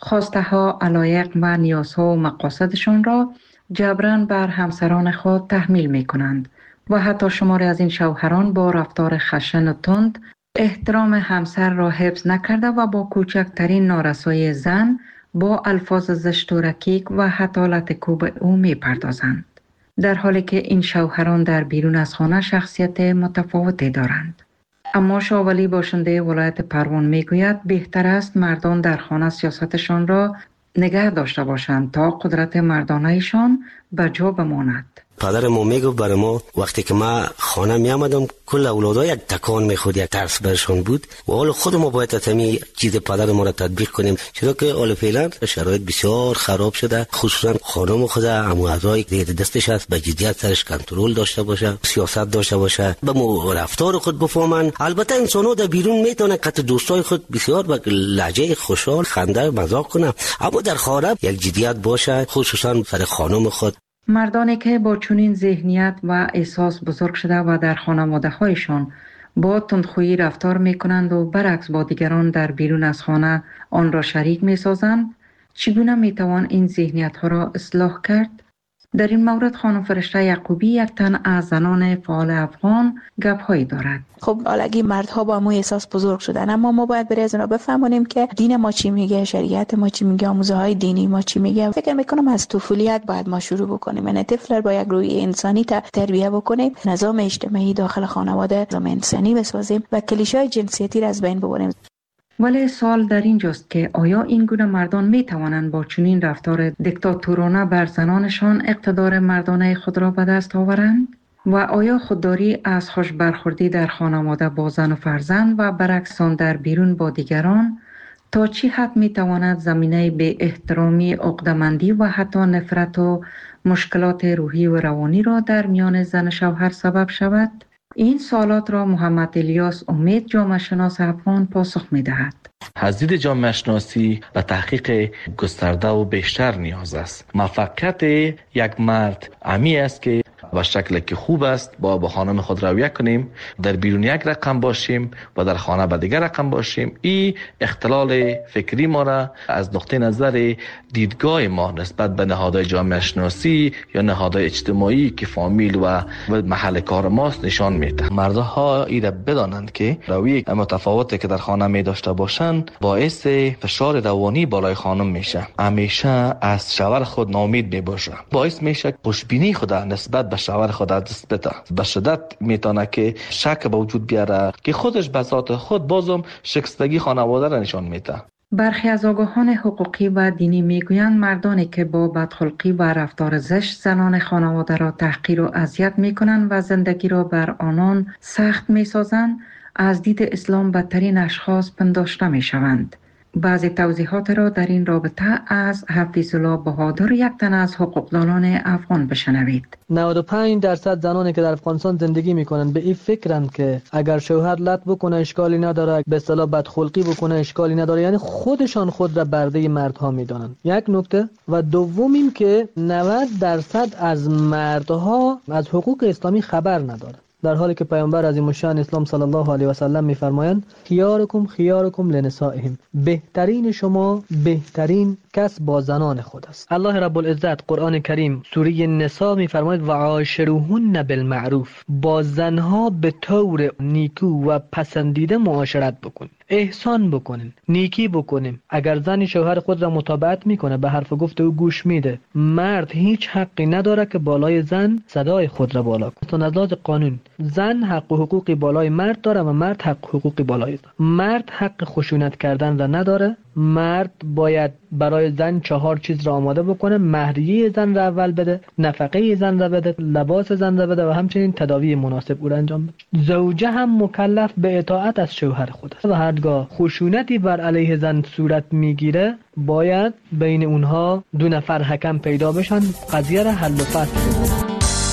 خواسته ها، علایق و نیازها و مقاصدشان را جبران بر همسران خود تحمیل می کنند و حتی شماری از این شوهران با رفتار خشن و تند احترام همسر را حفظ نکرده و با کوچکترین نارسایی زن با الفاظ زشت و رکیک و حتی لطکوب او می پردازند. در حالی که این شوهران در بیرون از خانه شخصیت متفاوتی دارند. اما شاه ولی باشنده ولایت پروان می گوید بهتر است مردان در خانه سیاستشان را نگه داشته باشند تا قدرت مردانه‌شان به جا بماند. پدر ما میگفت برای ما وقتی که ما خانه می آمدم کل اولادها یک تکان میخورد، یک ترس برشان بود و حالا خود ما باید تمی چیز پدر ما را تطبیق کنیم، چرا که حالا فعلا شرایط بسیار خراب شده، خصوصا خانم خود عمو اعضای دیگه دستش است به جدیت سرش کنترل داشته باشه، سیاست داشته باشه، به مو رفتار خود بفهمن. البته انسان‌ها در بیرون میتونه قط دوستای خود بسیار با لهجه خوشحال خنده مزاح کنه، اما در خانه یک جدیت باشه، خصوصا سر خانم خود. مردانی که با چنین ذهنیت و احساس بزرگ شده و در خانواده هایشان با تندخویی رفتار می کنند و برعکس با دیگران در بیرون از خانه آن را شریک می سازند، چگونه می توان این ذهنیت ها را اصلاح کرد؟ در این مورد خانم فرشته یعقوبی یک تن از زنان فعال افغان گپ هایی دارد. خب حالگی مردها با مو احساس بزرگ شدن، اما ما باید برای از اونا بفهمونیم که دین ما چی میگه، شریعت ما چی میگه، آموزه های دینی ما چی میگه. فکر میکنم از طفولیت باید ما شروع بکنیم، یعنی طفل با یک روی انسانی تربیت بکنیم، نظام اجتماعی داخل خانواده نظام انسانی بسازیم و کلیشه‌های جنسیتی را از بین ببریم. ولی سوال در اینجاست که آیا این گونه مردان می توانند با چنین رفتار دیکتاتورانه بر زنانشان اقتدار مردانه خود را به دست آورند؟ و آیا خودداری از خوش برخوردی در خانواده با زن و فرزند و برعکس آن در بیرون با دیگران تا چی حد می تواند زمینه به احترامی، عقده‌مندی و حتی نفرت و مشکلات روحی و روانی را در میان زن و شوهر سبب شود؟ این سوالات را محمد الیاس امید جامعه شناس افغان پاسخ می دهد. از دید جامعه شناسی و تحقیق گسترده و بیشتر نیاز است. موفقیت یک مرد امی است که و شکل که خوب است با با خانم خود رویه کنیم، در بیرون یک رقم باشیم و در خانه به دیگر رقم باشیم. این اختلال فکری ما را از نقطه نظر دیدگاه ما نسبت به نهادهای جامعه شناسی یا نهادهای اجتماعی که فامیل و محل کار ماست نشان میده. مردها ایره بدانند که رویه متفاوتی که در خانه می داشته باشند باعث فشار روانی بالای خانم میشه، همیشه از شوهر خود ناامید می باشه، باعث میشه خوشبینی خود نسبت به شوهر خود از دست بده، به شدت میتونه که شک به وجود بیاره که خودش به ذات خود بازم شکستگی خانواده را نشان میده. برخی از آگاهان حقوقی و دینی میگویند مردانی که با بدخلقی و رفتار زشت زنان خانواده را تحقیر و اذیت میکنند و زندگی را بر آنان سخت میسازند، از دید اسلام بدترین اشخاص پنداشته میشوند. بعضی توضیحات را در این رابطه از حفیظ الله بهادر، یک تن از حقوقدانان افغان، بشنوید. نود و پنج درصد زنانی که در افغانستان زندگی میکنند به این فکرند که اگر شوهر لط بکنه اشکالی نداره، به اصطلاح بدخلقی بکنه اشکالی نداره، یعنی خودشان خود را برده مردها میدانند. یک نکته. و دوم این که نود درصد از مردها از حقوق اسلامی خبر ندارند، در حالی که پیامبر عظیم الشأن اسلام صلی الله علیه و سلم میفرمایند خیارکم خیارکم لنسائهم، بهترین شما بهترین کس با زنان خود است. الله رب العزت قرآن کریم سوره نساء میفرماید و عاشروهن بالمعروف، با زنها به طور نیکو و پسندیده معاشرت بکنید، احسان بکنین، نیکی بکنین. اگر زن شوهر خود را مطابقت میکنه، به حرف گفت او گوش میده، مرد هیچ حقی نداره که بالای زن صدای خود را بالا کنه. از لحاظ قانون زن حق و حقوقی بالای مرد داره و مرد حق و حقوقی بالای زن. مرد حق خشونت کردن را نداره. مرد باید برای زن چهار چیز را آماده بکنه: مهریه زن را اول بده، نفقه زن را بده، لباس زن را بده و همچنین تداوی مناسب او را انجام بده. زوجه هم مکلف به اطاعت از شوهر خود است و هرگاه خشونتی بر علیه زن صورت میگیره باید بین اونها دو نفر حکم پیدا بشن، قضیه را حل و فصل کنند.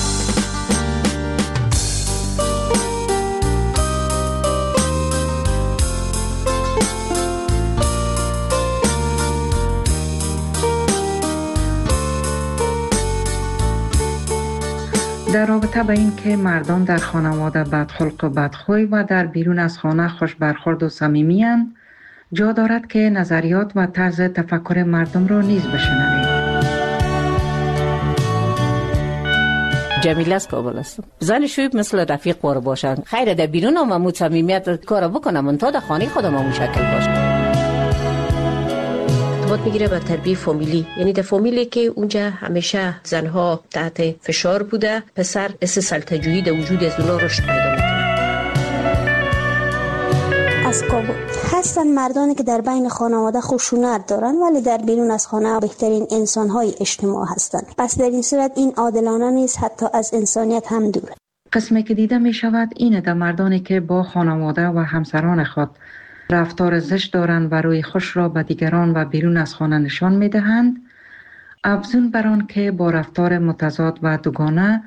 در رابطه با این که مردان در خانواده بدخلق و بدخوی و در بیرون از خانه خوش برخورد و صمیمی اند، جا دارد که نظریات و طرز تفکر مردم را نیز بشنویم. جمیله از کابل هستم. زن شویب مثل رفیق بار باشن. خیره در بیرون هم امود صمیمیت کار بکنم من تا در خانه خودم همون شکل باشه. ارتباط میگیره به تربیه فامیلی، یعنی در فامیلی که اونجا همیشه زنها تحت فشار بوده، پسر اس سلطجویی در وجود از اونا رشد پیدا میکنه. از کابل هستن مردانی که در بین خانواده خشونت دارن ولی در بیرون از خانه بهترین انسان‌های اجتماع هستند. پس در این صورت این عادلانه نیست، حتی از انسانیت هم دوره. قسمی که دیده می شود اینه در مردانی که با خانواده و همسران خود رفتار زشت دارند و روی خوش را به دیگران و بیرون از خانه نشان می دهند، افزون بر آن که با رفتار متضاد و دوگانه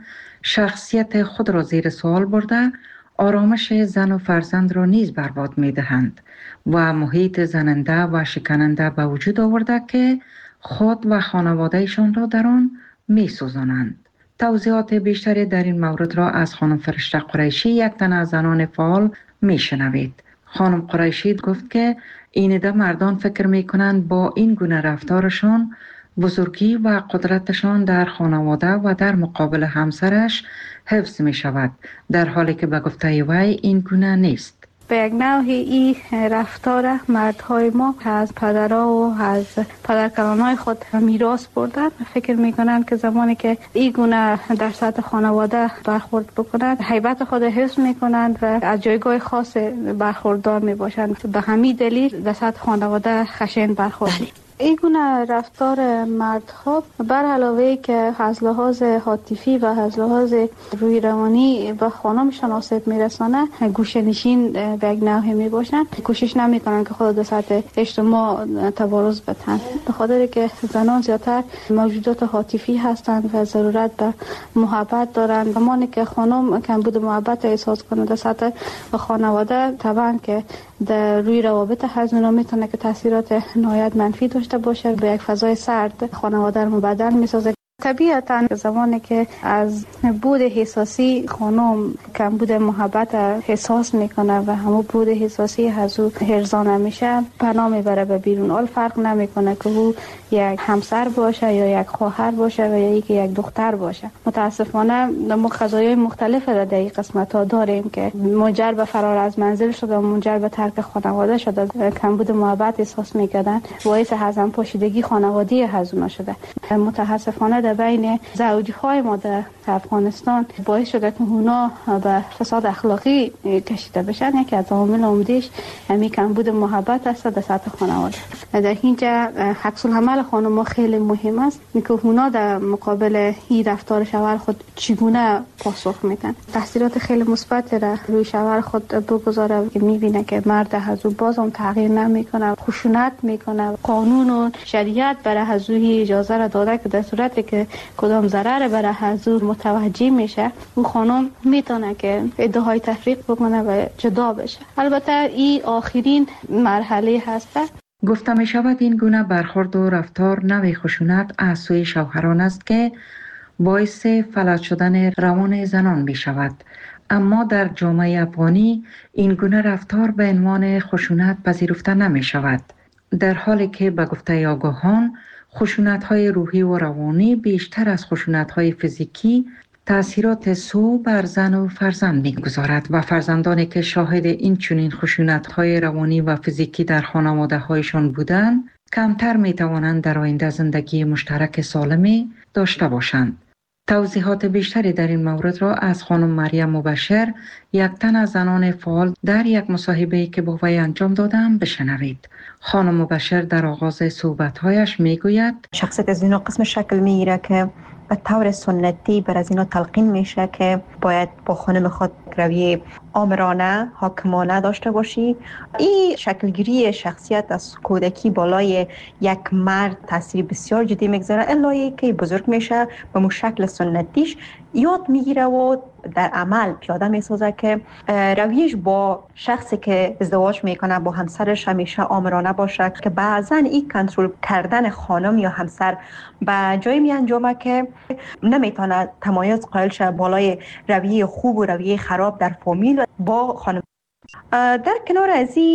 شخصیت خود را زیر سوال برده، آرامش زن و فرزند را نیز برباد می دهند و محیط زننده و شکننده به وجود آورده که خود و خانوادهشان را در آن می سوزانند. توضیحات بیشتری در این مورد را از خانم فرشته قریشی، یک تن از زنان فعال، می شنوید. خانم قریشی گفت که اینده مردان فکر می کنند با این گونه رفتارشان بزرگی و قدرتشان در خانواده و در مقابل همسرش حفظ می شود، در حالی که به گفته وی این گونه نیست. به یک نوعی این رفتار مردهای ما از پدرها و از پدرکلانهای خود میراث بردن. فکر میکنند که زمانی که این گونه در سطح خانواده برخورد بکنند هیبت خود حفظ میکنند و از جایگاه خاص برخوردار میباشند. به همین دلیل در سطح خانواده خشن برخورد میکنند. این گونه رفتار مردها بر علاوه که از لحاظ عاطفی و از لحاظ روی روانی به خانمشان آسیب میرسانه، گوشه‌نشین به یک نوعی میباشند. کوشش نمیکنند که خود در سطح اجتماع تبارز بدهند، به خاطر که زنان زیادتر موجودات عاطفی هستند و ضرورت به محبت دارند. زمانی که خانم کمبود محبت احساس کنه در سطح خانواده، طبعا که در روی روابط هزینه میتونه که تاثیرات نهایت منفی داشته باشه، به یک فضای سرد خانواده رو مبدل میسازه. طبیعتاً زمانی که از بود حساسی خانم کمبود محبت احساس میکنه و همون بود حساسی از او هرزانه میشه، پناه میبره به بیرون. اول فرق نمیکنه که او یک همسر باشه یا یک خواهر باشه و یا یک دختر باشه. متاسفانه ما قضایای مختلف را در این قسمت ها داریم که منجر به فرار از منزل شده، منجر به ترک خانواده شده، کمبود محبت احساس میکردن، باعث هضم پاشیدگی خانوادگی هزونا شده. متاسفانه در بین زوجهای ما در افغانستان باعث شده که اونا به فساد اخلاقی کشیده بشن. یکی از عوامل عمده‌اش همین کمبود محبت است در سطح خانواده. در اینجا عکس العمل خانم‌ها خیلی مهم است، اینکه اونا در مقابل این رفتار شوهر خود چگونه پاسخ میدن. تاثیرات خیلی مثبت را روی شوهر خود بگذاره که میبینه که مرد از او باز هم تغییر نمیکنه، خشونت میکنه. قانون و شریعت برای از او اجازه را داده که در صورتی که کدام ضرر برای از او متوجه میشه، او خانم میتونه که ادعای تفریق بکنه و جدا بشه. البته این آخرین مرحله هست. گفته می شود این گونه برخورد و رفتار نوع خشونت از سوی شوهران است که باعث فلج شدن روان زنان می شود. اما در جامعه افغانی این گونه رفتار به عنوان خشونت پذیرفته نمی شود، در حالی که به گفته آگاهان خشونت‌های روحی و روانی بیشتر از خشونت‌های فیزیکی تأثیرات سو بر زن و فرزند می‌گذارد و فرزندانی که شاهد این چنین خشونت‌های روانی و فیزیکی در خانواده‌هایشان بودند کمتر می‌توانند در آینده زندگی مشترک سالمی داشته باشند. توضیحات بیشتری در این مورد را از خانم مریم مبشر، یک تن از زنان فعال، در یک مصاحبه‌ای که با وی انجام دادم بشنوید. خانم مبشر در آغاز صحبت‌هایش میگوید شخصیت از اینا قسم شکل میگیره که به طور سنتی بر از اینا تلقین میشه که باید با خانم خود رویه آمرانه، حاکمانه داشته باشی. این شکلگیری شخصیت از کودکی بالای یک مرد تاثیر بسیار جدی میگذاره، الایی که بزرگ میشه به مو شکل سنتیش یاد میگیره و در عمل پیاده میسازه که رویش با شخصی که ازدواج میکنه با همسرش همیشه آمرانه باشه، که بعضا این کنترل کردن خانم یا همسر به جایی می انجامه که نمیتونه تمایز قائل شه بالای رویه خوب و رویه خراب در فامیل با خانم. در کنار از این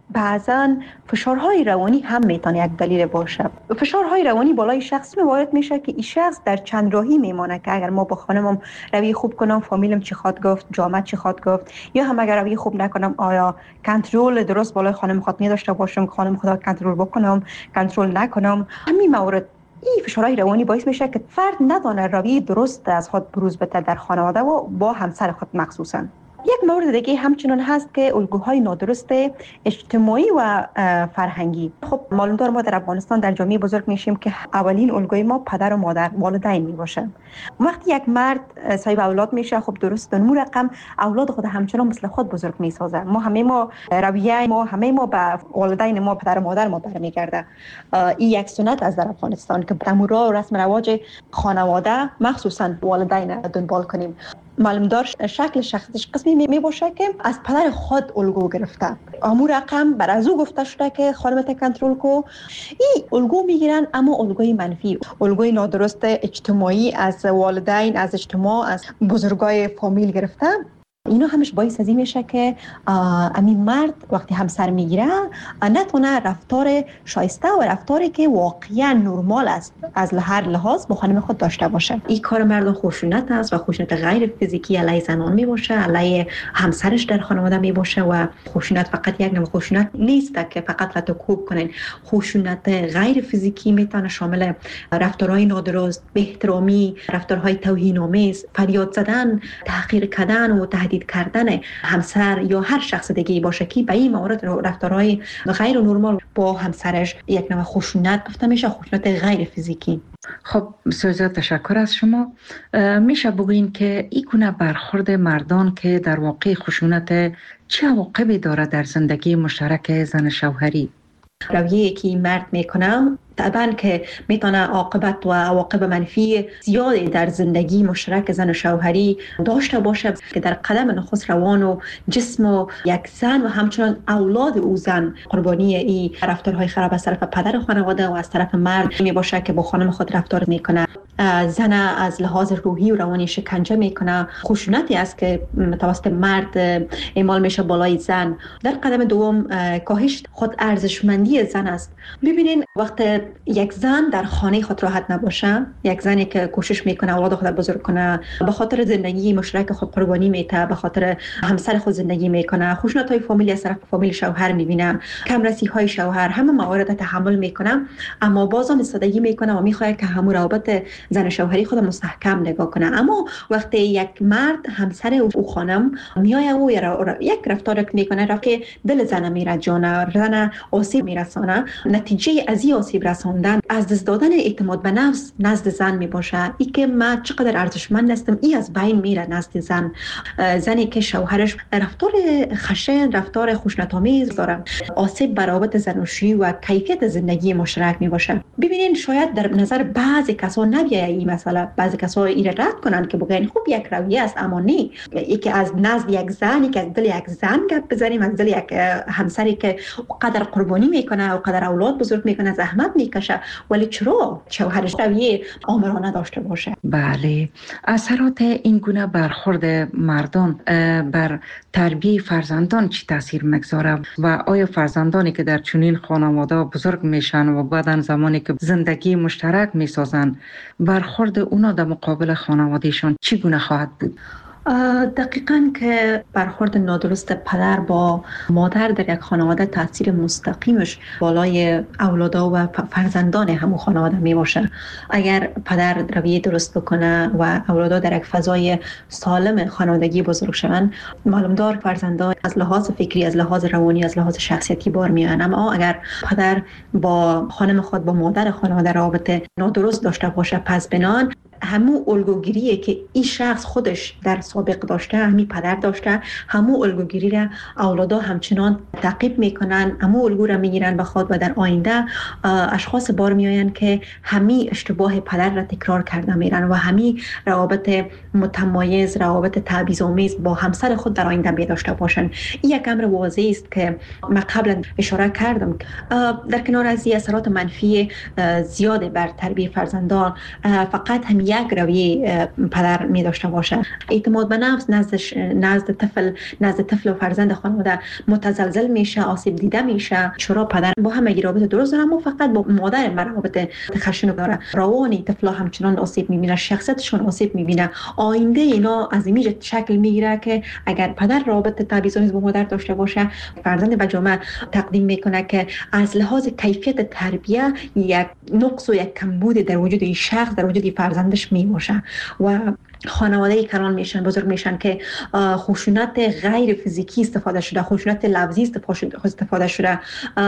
بعضا فشارهای روانی هم میتونه یک دلیل باشه. فشارهای روانی بالای شخص وارد میشه که این شخص در چند راهی میمونه که اگر ما با خانمم روی خوب کنم فامیلم چی خواد گفت، جامعه چی خواد گفت، یا هم اگر روی خوب نکنم آیا کنترل درست بالای خانم خود نداشته باشم، خانم خدا کنترل بکنم، کنترل نکنم. همین موارد این فشارهای روانی باعث میشه که فرد ندانه روی درست از خود بروز بده در خانواده و با همسر خود مخصوصا. یک مورد دیگه همچنان هست که الگوهای نادرست اجتماعی و فرهنگی. خب معلوم دار ما در افغانستان در جامعه بزرگ میشیم که اولین الگوی ما پدر و مادر والدین میباشه. وقتی یک مرد صاحب اولاد میشه خب درست اون رقم اولاد خود همچنان مثل خود بزرگ میسازه. ما همه ما رویه ما همه ما به والدین ما پدر و مادر ما برمیگرده. این یک سنت از در افغانستان که تمورا و رسم رواج خانواده مخصوصا والدین دنبال کنیم. معلوم دار شکل شخصیش قسمی می باشه که از پدر خود الگو گرفته. امور رقم بر از او گفته شده که خانمت کنترل کو. این الگو میگیرن اما الگوی منفی، الگوی نادرست اجتماعی از والدین، از اجتماع، از بزرگای فامیل گرفته. اینا همش باعث از این میشه که امین مرد وقتی همسر میگیره نتونه رفتار شایسته و رفتاری که واقعا نرمال است از هر لحاظ با خانم خود داشته باشه. این کار مردان خشونت است و خشونت غیر فیزیکی علیه زنان میباشه، علیه همسرش در خانواده میباشه و خشونت فقط یک نوع خشونت نیست که فقط رد و کوب کنین. خشونت غیر فیزیکی میتونه شامل رفتارهای نادرست، بی‌احترامی، رفتارهای توهین‌آمیز، فریاد زدن، تحقیر کردن و تهدید کردن همسر یا هر شخص دیگه باشه که به این موارد رفتارهای غیر نرمال با همسرش یک نوع خشونت گفته میشه، خشونت غیر فیزیکی. خب سوزا تشکر از شما. میشه بگوین که این گونه برخورد مردان که در واقع خشونت چه عواقبی داره در زندگی مشترک زن شوهری؟ رویه‌ای که مرد میکنم طبعا که میتونه عاقبت و عواقب منفی زیادی در زندگی مشترک زن و شوهری داشته باشه که در قدم نخست روان و جسم و یک زن و همچنان اولاد او زن قربانی این رفتارهای خراب از طرف پدر خانواده و از طرف مرد می باشه که با خانم خود رفتار میکنه. زن از لحاظ روحی و روانی شکنجه میکنه. خشونتی است که توسط مرد اعمال میشه بالای زن. در قدم دوم کاهش خود ارزشمندی زن است. ببینین وقت یک زن در خانه خود راحت نباشه، یک زنی که کوشش میکنه اولاد خود بزرگ کنه، به خاطر زندگی مشترک خود قربانی میته، به خاطر همسر خود زندگی میکنه، خشونت های فامیلی از طرف فامیل شوهر میبینه، کم رسی های شوهر، همه موارد تحمل میکنه، اما بازم استادگی میکنه و میخواد که همون روابط زن شوهری خود مستحکم نگاه کنه. اما وقتی یک مرد همسر او خانم میای او یک رفتار میکنه رفت که دل زن میره جانه، زن آسیب میرسانه، نتیجه از این آسیب رساندن از دست دادن اعتماد به نفس نزد زن می باشه. ای که من چقدر ارزشمند هستم ای از بین میره نزد زن. زنی که شوهرش رفتار خشن، رفتار خشونت‌آمیز داره، آسیب بر روابط زناشویی و کیفیت زندگی مشترک می باشه. ببینین شاید در نظر بعضی کسا نبیه این مسئله، بعضی کسا این رد کنن که بگن خوب یک رویه است، اما نه. ای که از نزد یک زنی که از دل یک زن گپ بزنیم، از دل یک همسری که قدر قربانی میکنه و قدر اولاد بزرگ میکنه، زحمت میکشه، ولی چرا شوهرش رویه آمرانه داشته باشه؟ بله. اثرات این گونه برخورد مردان بر تربیت فرزندان چی تاثیر میگذاره و آیا فرزندانی که در چنین خانواده بزرگ میشن و بعدن زمانی که زندگی مشترک میسازن برخورد اونا در مقابل خانوادهشان چی گونه خواهد بود؟ دقیقاً که برخورد نادرست پدر با مادر در یک خانواده تاثیر مستقیمش بالای اولادا و فرزندان همون خانواده می باشه. اگر پدر رویه درست بکنه و اولادا در یک فضای سالم خانوادگی بزرگ شوند، معلوم دار فرزندان از لحاظ فکری، از لحاظ روانی، از لحاظ شخصیتی بار میان. اما اگر پدر با خانم خود، با مادر خانواده رابطه نادرست داشته باشه، پس بنان همون الگوگیریه که این شخص خودش در سابق داشته، همین پدر داشته، همون الگوگیری را اولادا همچنان تعقیب میکنن، همون الگو را میگیرن به خود و در آینده اشخاص بار میآیند که همین اشتباه پدر را تکرار کرده میرن و همین روابط متمایز، روابط تبعیض‌آمیز با همسر خود در آینده می داشته باشند. این یک امر واضح است که من قبلا اشاره کردم. در کنار از این اثرات منفی زیاد بر تربیت فرزندان، فقط هم یک رویه پدر می داشته باشه. اعتماد اعتماد به نفس نزد نزد طفل نزد طفل و فرزند خانواده متزلزل میشه، آسیب دیده میشه. چرا پدر با همه رابطه درست داره اما فقط با مادر رابطه خشن داره. روانی طفلا همچنان آسیب میبینه، شخصیتشون آسیب میبینه. آینده اینا از این شکل میگیره که اگر پدر رابطه تبعیض‌آمیز با مادر داشته باشه، فرزند به جامعه تقدیم میکنه که از لحاظ کیفیت تربیه یک نقص و یک کمبود در وجود این شخص در وجود فرزندش میباشه و خانواده کلان میشن، بزرگ میشن که خشونت غیر فیزیکی استفاده شده، خشونت لفظی استفاده شده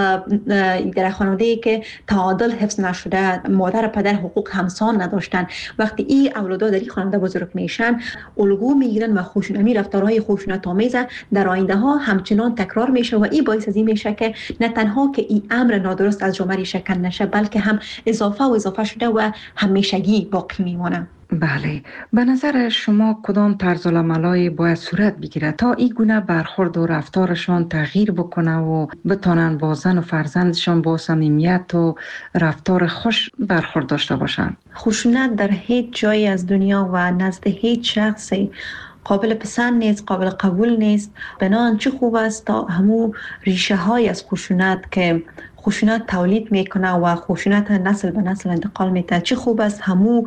در خانواده که تعادل حفظ نشده، مادر و پدر حقوق همسان نداشتن. وقتی این اولادا در این خانواده بزرگ میشن الگو میگیرن و خشونتی رفتارهای خشونت آمیز در آینده ها همچنان تکرار میشه و این باعث از این میشه که نه تنها که این امر نادرست از جامعه شکل نشه بلکه هم اضافه و اضافه شده و همیشگی باقی میمونه. بله، به نظر شما کدام طرز العملای باید صورت بگیره تا این گونه برخورد و رفتارشان تغییر بکنه و بتانن با زن و فرزندشان با صمیمیت و رفتار خوش برخورد داشته باشن؟ خشونت در هیچ جایی از دنیا و نزد هیچ شخصی قابل پسند نیست، قابل قبول نیست. بنابراین چه خوب است تا همو ریشه های از خشونت که خشونت تولید میکنه و خشونت نسل به نسل انتقال میده، چه خوب است همو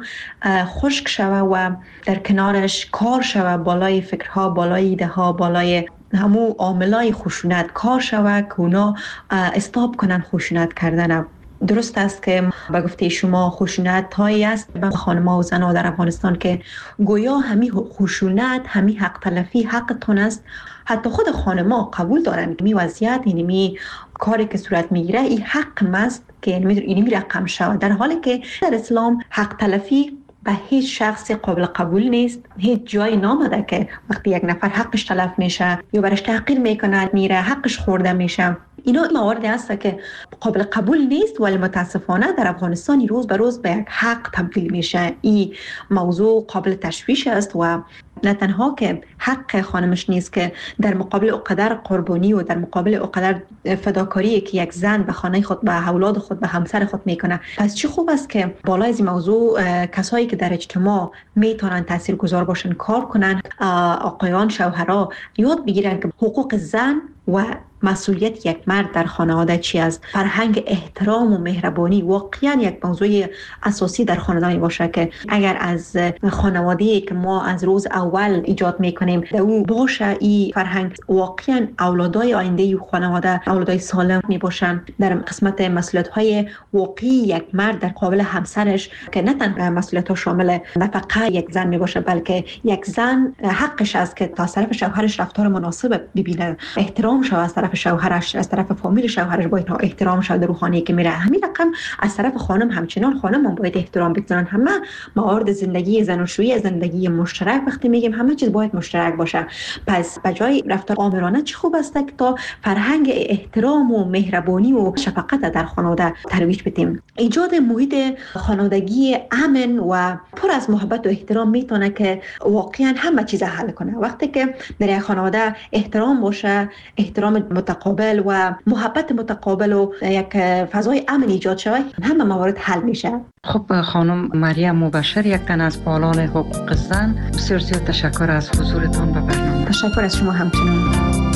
خشک شوه و در کنارش کار شوه، بالای فکرها، بالای ایده ها، بالای همو عاملای خشونت کار شوه که اونا استاپ کنن خشونت کردن. درست است که به گفته شما خشونت هایی است به خانم‌ها و زن‌ها در افغانستان که گویا همین خشونت، همین حق تلفی حقتون است. حتی خود خانم‌ها قبول دارن که می وضعیت اینمی کاری که صورت میگیره این حق است که اینمی رقم شود، در حالی که در اسلام حق تلفی به هیچ شخص قابل قبول نیست. هیچ جایی نامده که وقتی یک نفر حقش تلف میشه یا برش تحقیر میکنه میره حقش خورده میشه. اینا مواردی هست که قابل قبول نیست ولی متاسفانه در افغانستان روز به روز به یک حق تبدیل میشه. این موضوع قابل تشویش است و نه تنها که حق خانمش نیست که در مقابل اقدر قربانی و در مقابل اقدر فداکاری که یک زن به خانه خود، به اولاد خود، به همسر خود میکنه. پس چه خوب است که بالای این موضوع کسایی که در اجتماع میتونن تاثیرگذار باشن کار کنن، آقایان، شوهرها یاد بگیرن که حقوق زن و مسئولیت یک مرد در خانواده چی است. فرهنگ احترام و مهربانی واقعا یک موضوع اساسی در خانواده باشه که اگر از خانواده‌ای که ما از روز اول ایجاد میکنیم در او باشه این فرهنگ، واقعا اولادای آینده خانواده اولادای سالم میباشن. در قسمت مسئولیت‌های واقعی یک مرد در قابل همسرش که نه تنها مسئولیت‌ها شامل نفقه یک زن میباشه بلکه یک زن حقش است که تا طرف شوهرش رفتار مناسب ببینه، احترام شود از طرف شوهرش، از طرف فامیل شوهرش باید احترام شود، روحانی که میره همین رقم از طرف خانم همچنان خانم هم باید احترام بگذارن. همه موارد زندگی زناشویی، زندگی مشترک وقتی میگیم همه چیز باید مشترک باشه. پس بجای رفتار آمرانه چه خوب است که تا فرهنگ احترام و مهربانی و شفقت در خانواده ترویج بدیم. ایجاد محیط خانوادگی امن و پر از محبت و احترام میتونه که واقعا همه چیز حل کنه. وقتی که در یک خانواده احترام باشه، احترام متقابل و محبت متقابل و یک فضای امن ایجاد شود، همه موارد حل میشه. خب خانم مریم مبشر، یک تن از پالان حقوق زن، بسیار زیاد تشکر از حضورتان به برنامه. تشکر از شما همچنان.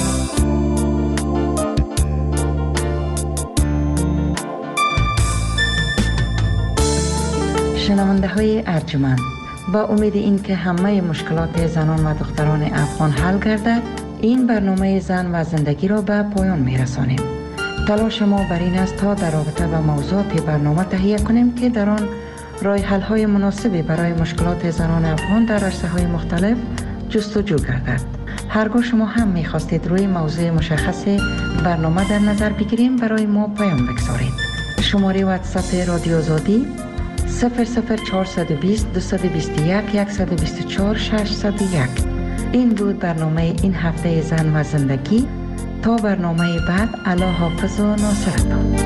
شنونده های ارجمند، با امید این که همه مشکلات زنان و دختران افغان حل گردد، این برنامه زن و زندگی را به پایان می رسانیم. تلاش ما بر این است تا در رابطه با موضوعات برنامه تهیه کنیم که در آن راه حل های مناسبی برای مشکلات زنان افغان در عرصه های مختلف جستجو گردد. هرگاه شما هم می خواستید روی موضوع مشخص برنامه در نظر بگیریم برای ما پیام بگذارید. شماره واتساپ رادیو آزادی صفر صفر چهارصد و بیست دویست و بیست و یک صد و بیست و چهار ششصد و یک. این بود برنامه این هفته زن و زندگی. تا برنامه بعد، الله حافظ و ناصرتان.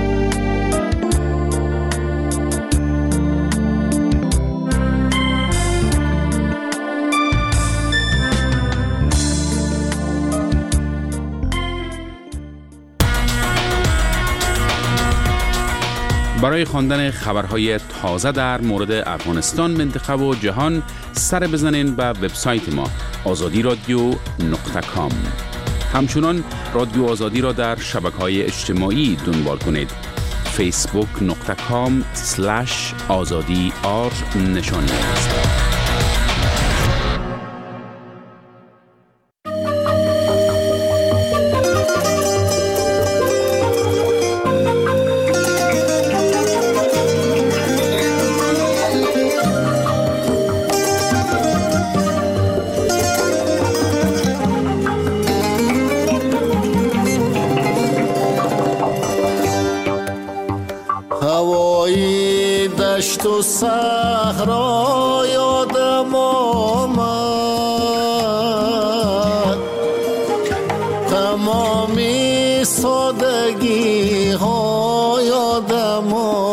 برای خواندن خبرهای تازه در مورد افغانستان، منطقه و جهان سر بزنین به وبسایت ما آزادی رادیو نقطه کام. همچنان رادیو آزادی را در شبکه‌های اجتماعی دنبال کنید. فیسبوک نقطه کام سلش آزادی آر نشانی است. تو صحرا یادم آمد، تمامی سادگی ها یادم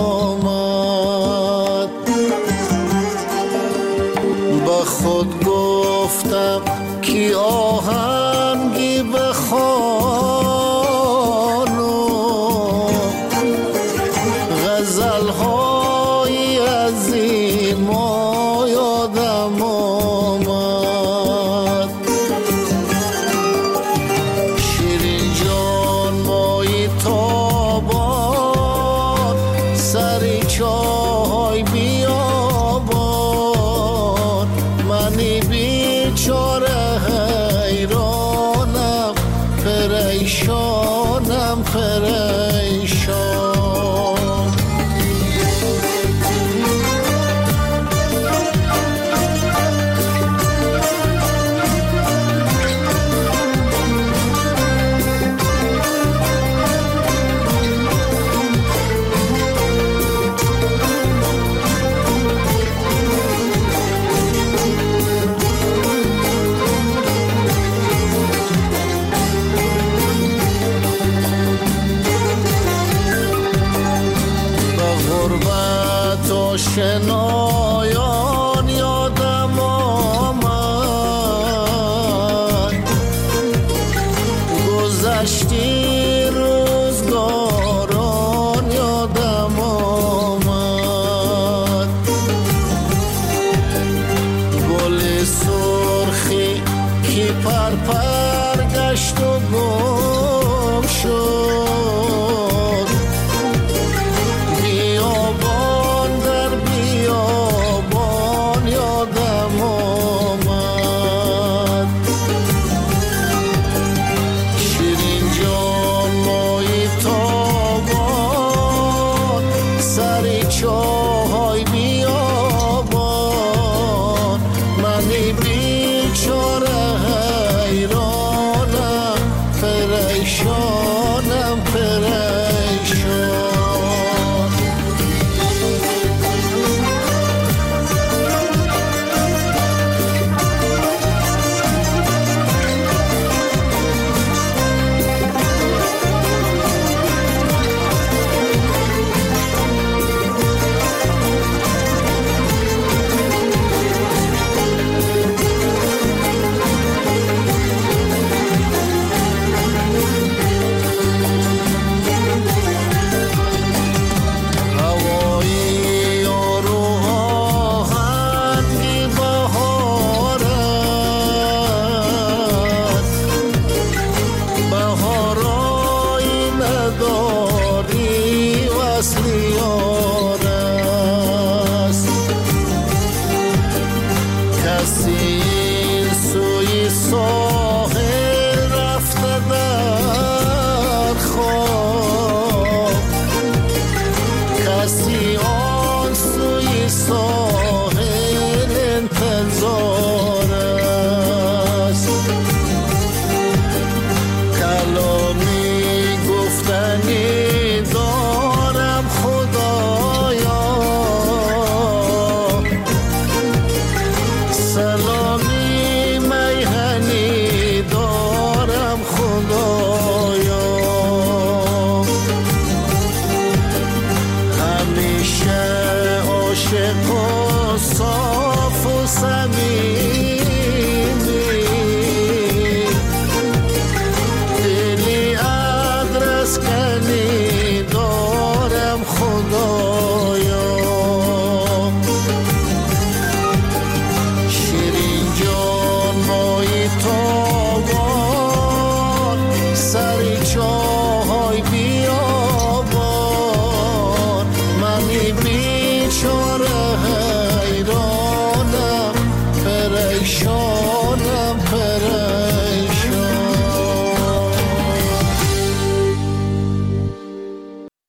آمد. به خود گفتم که آهنگی بخوانم، غزل ها ما یادم آمد. شیرین جان مایی تابان، سری چای بیابان، منی بیچاره حیرانم، پریشانم پریشان. شنا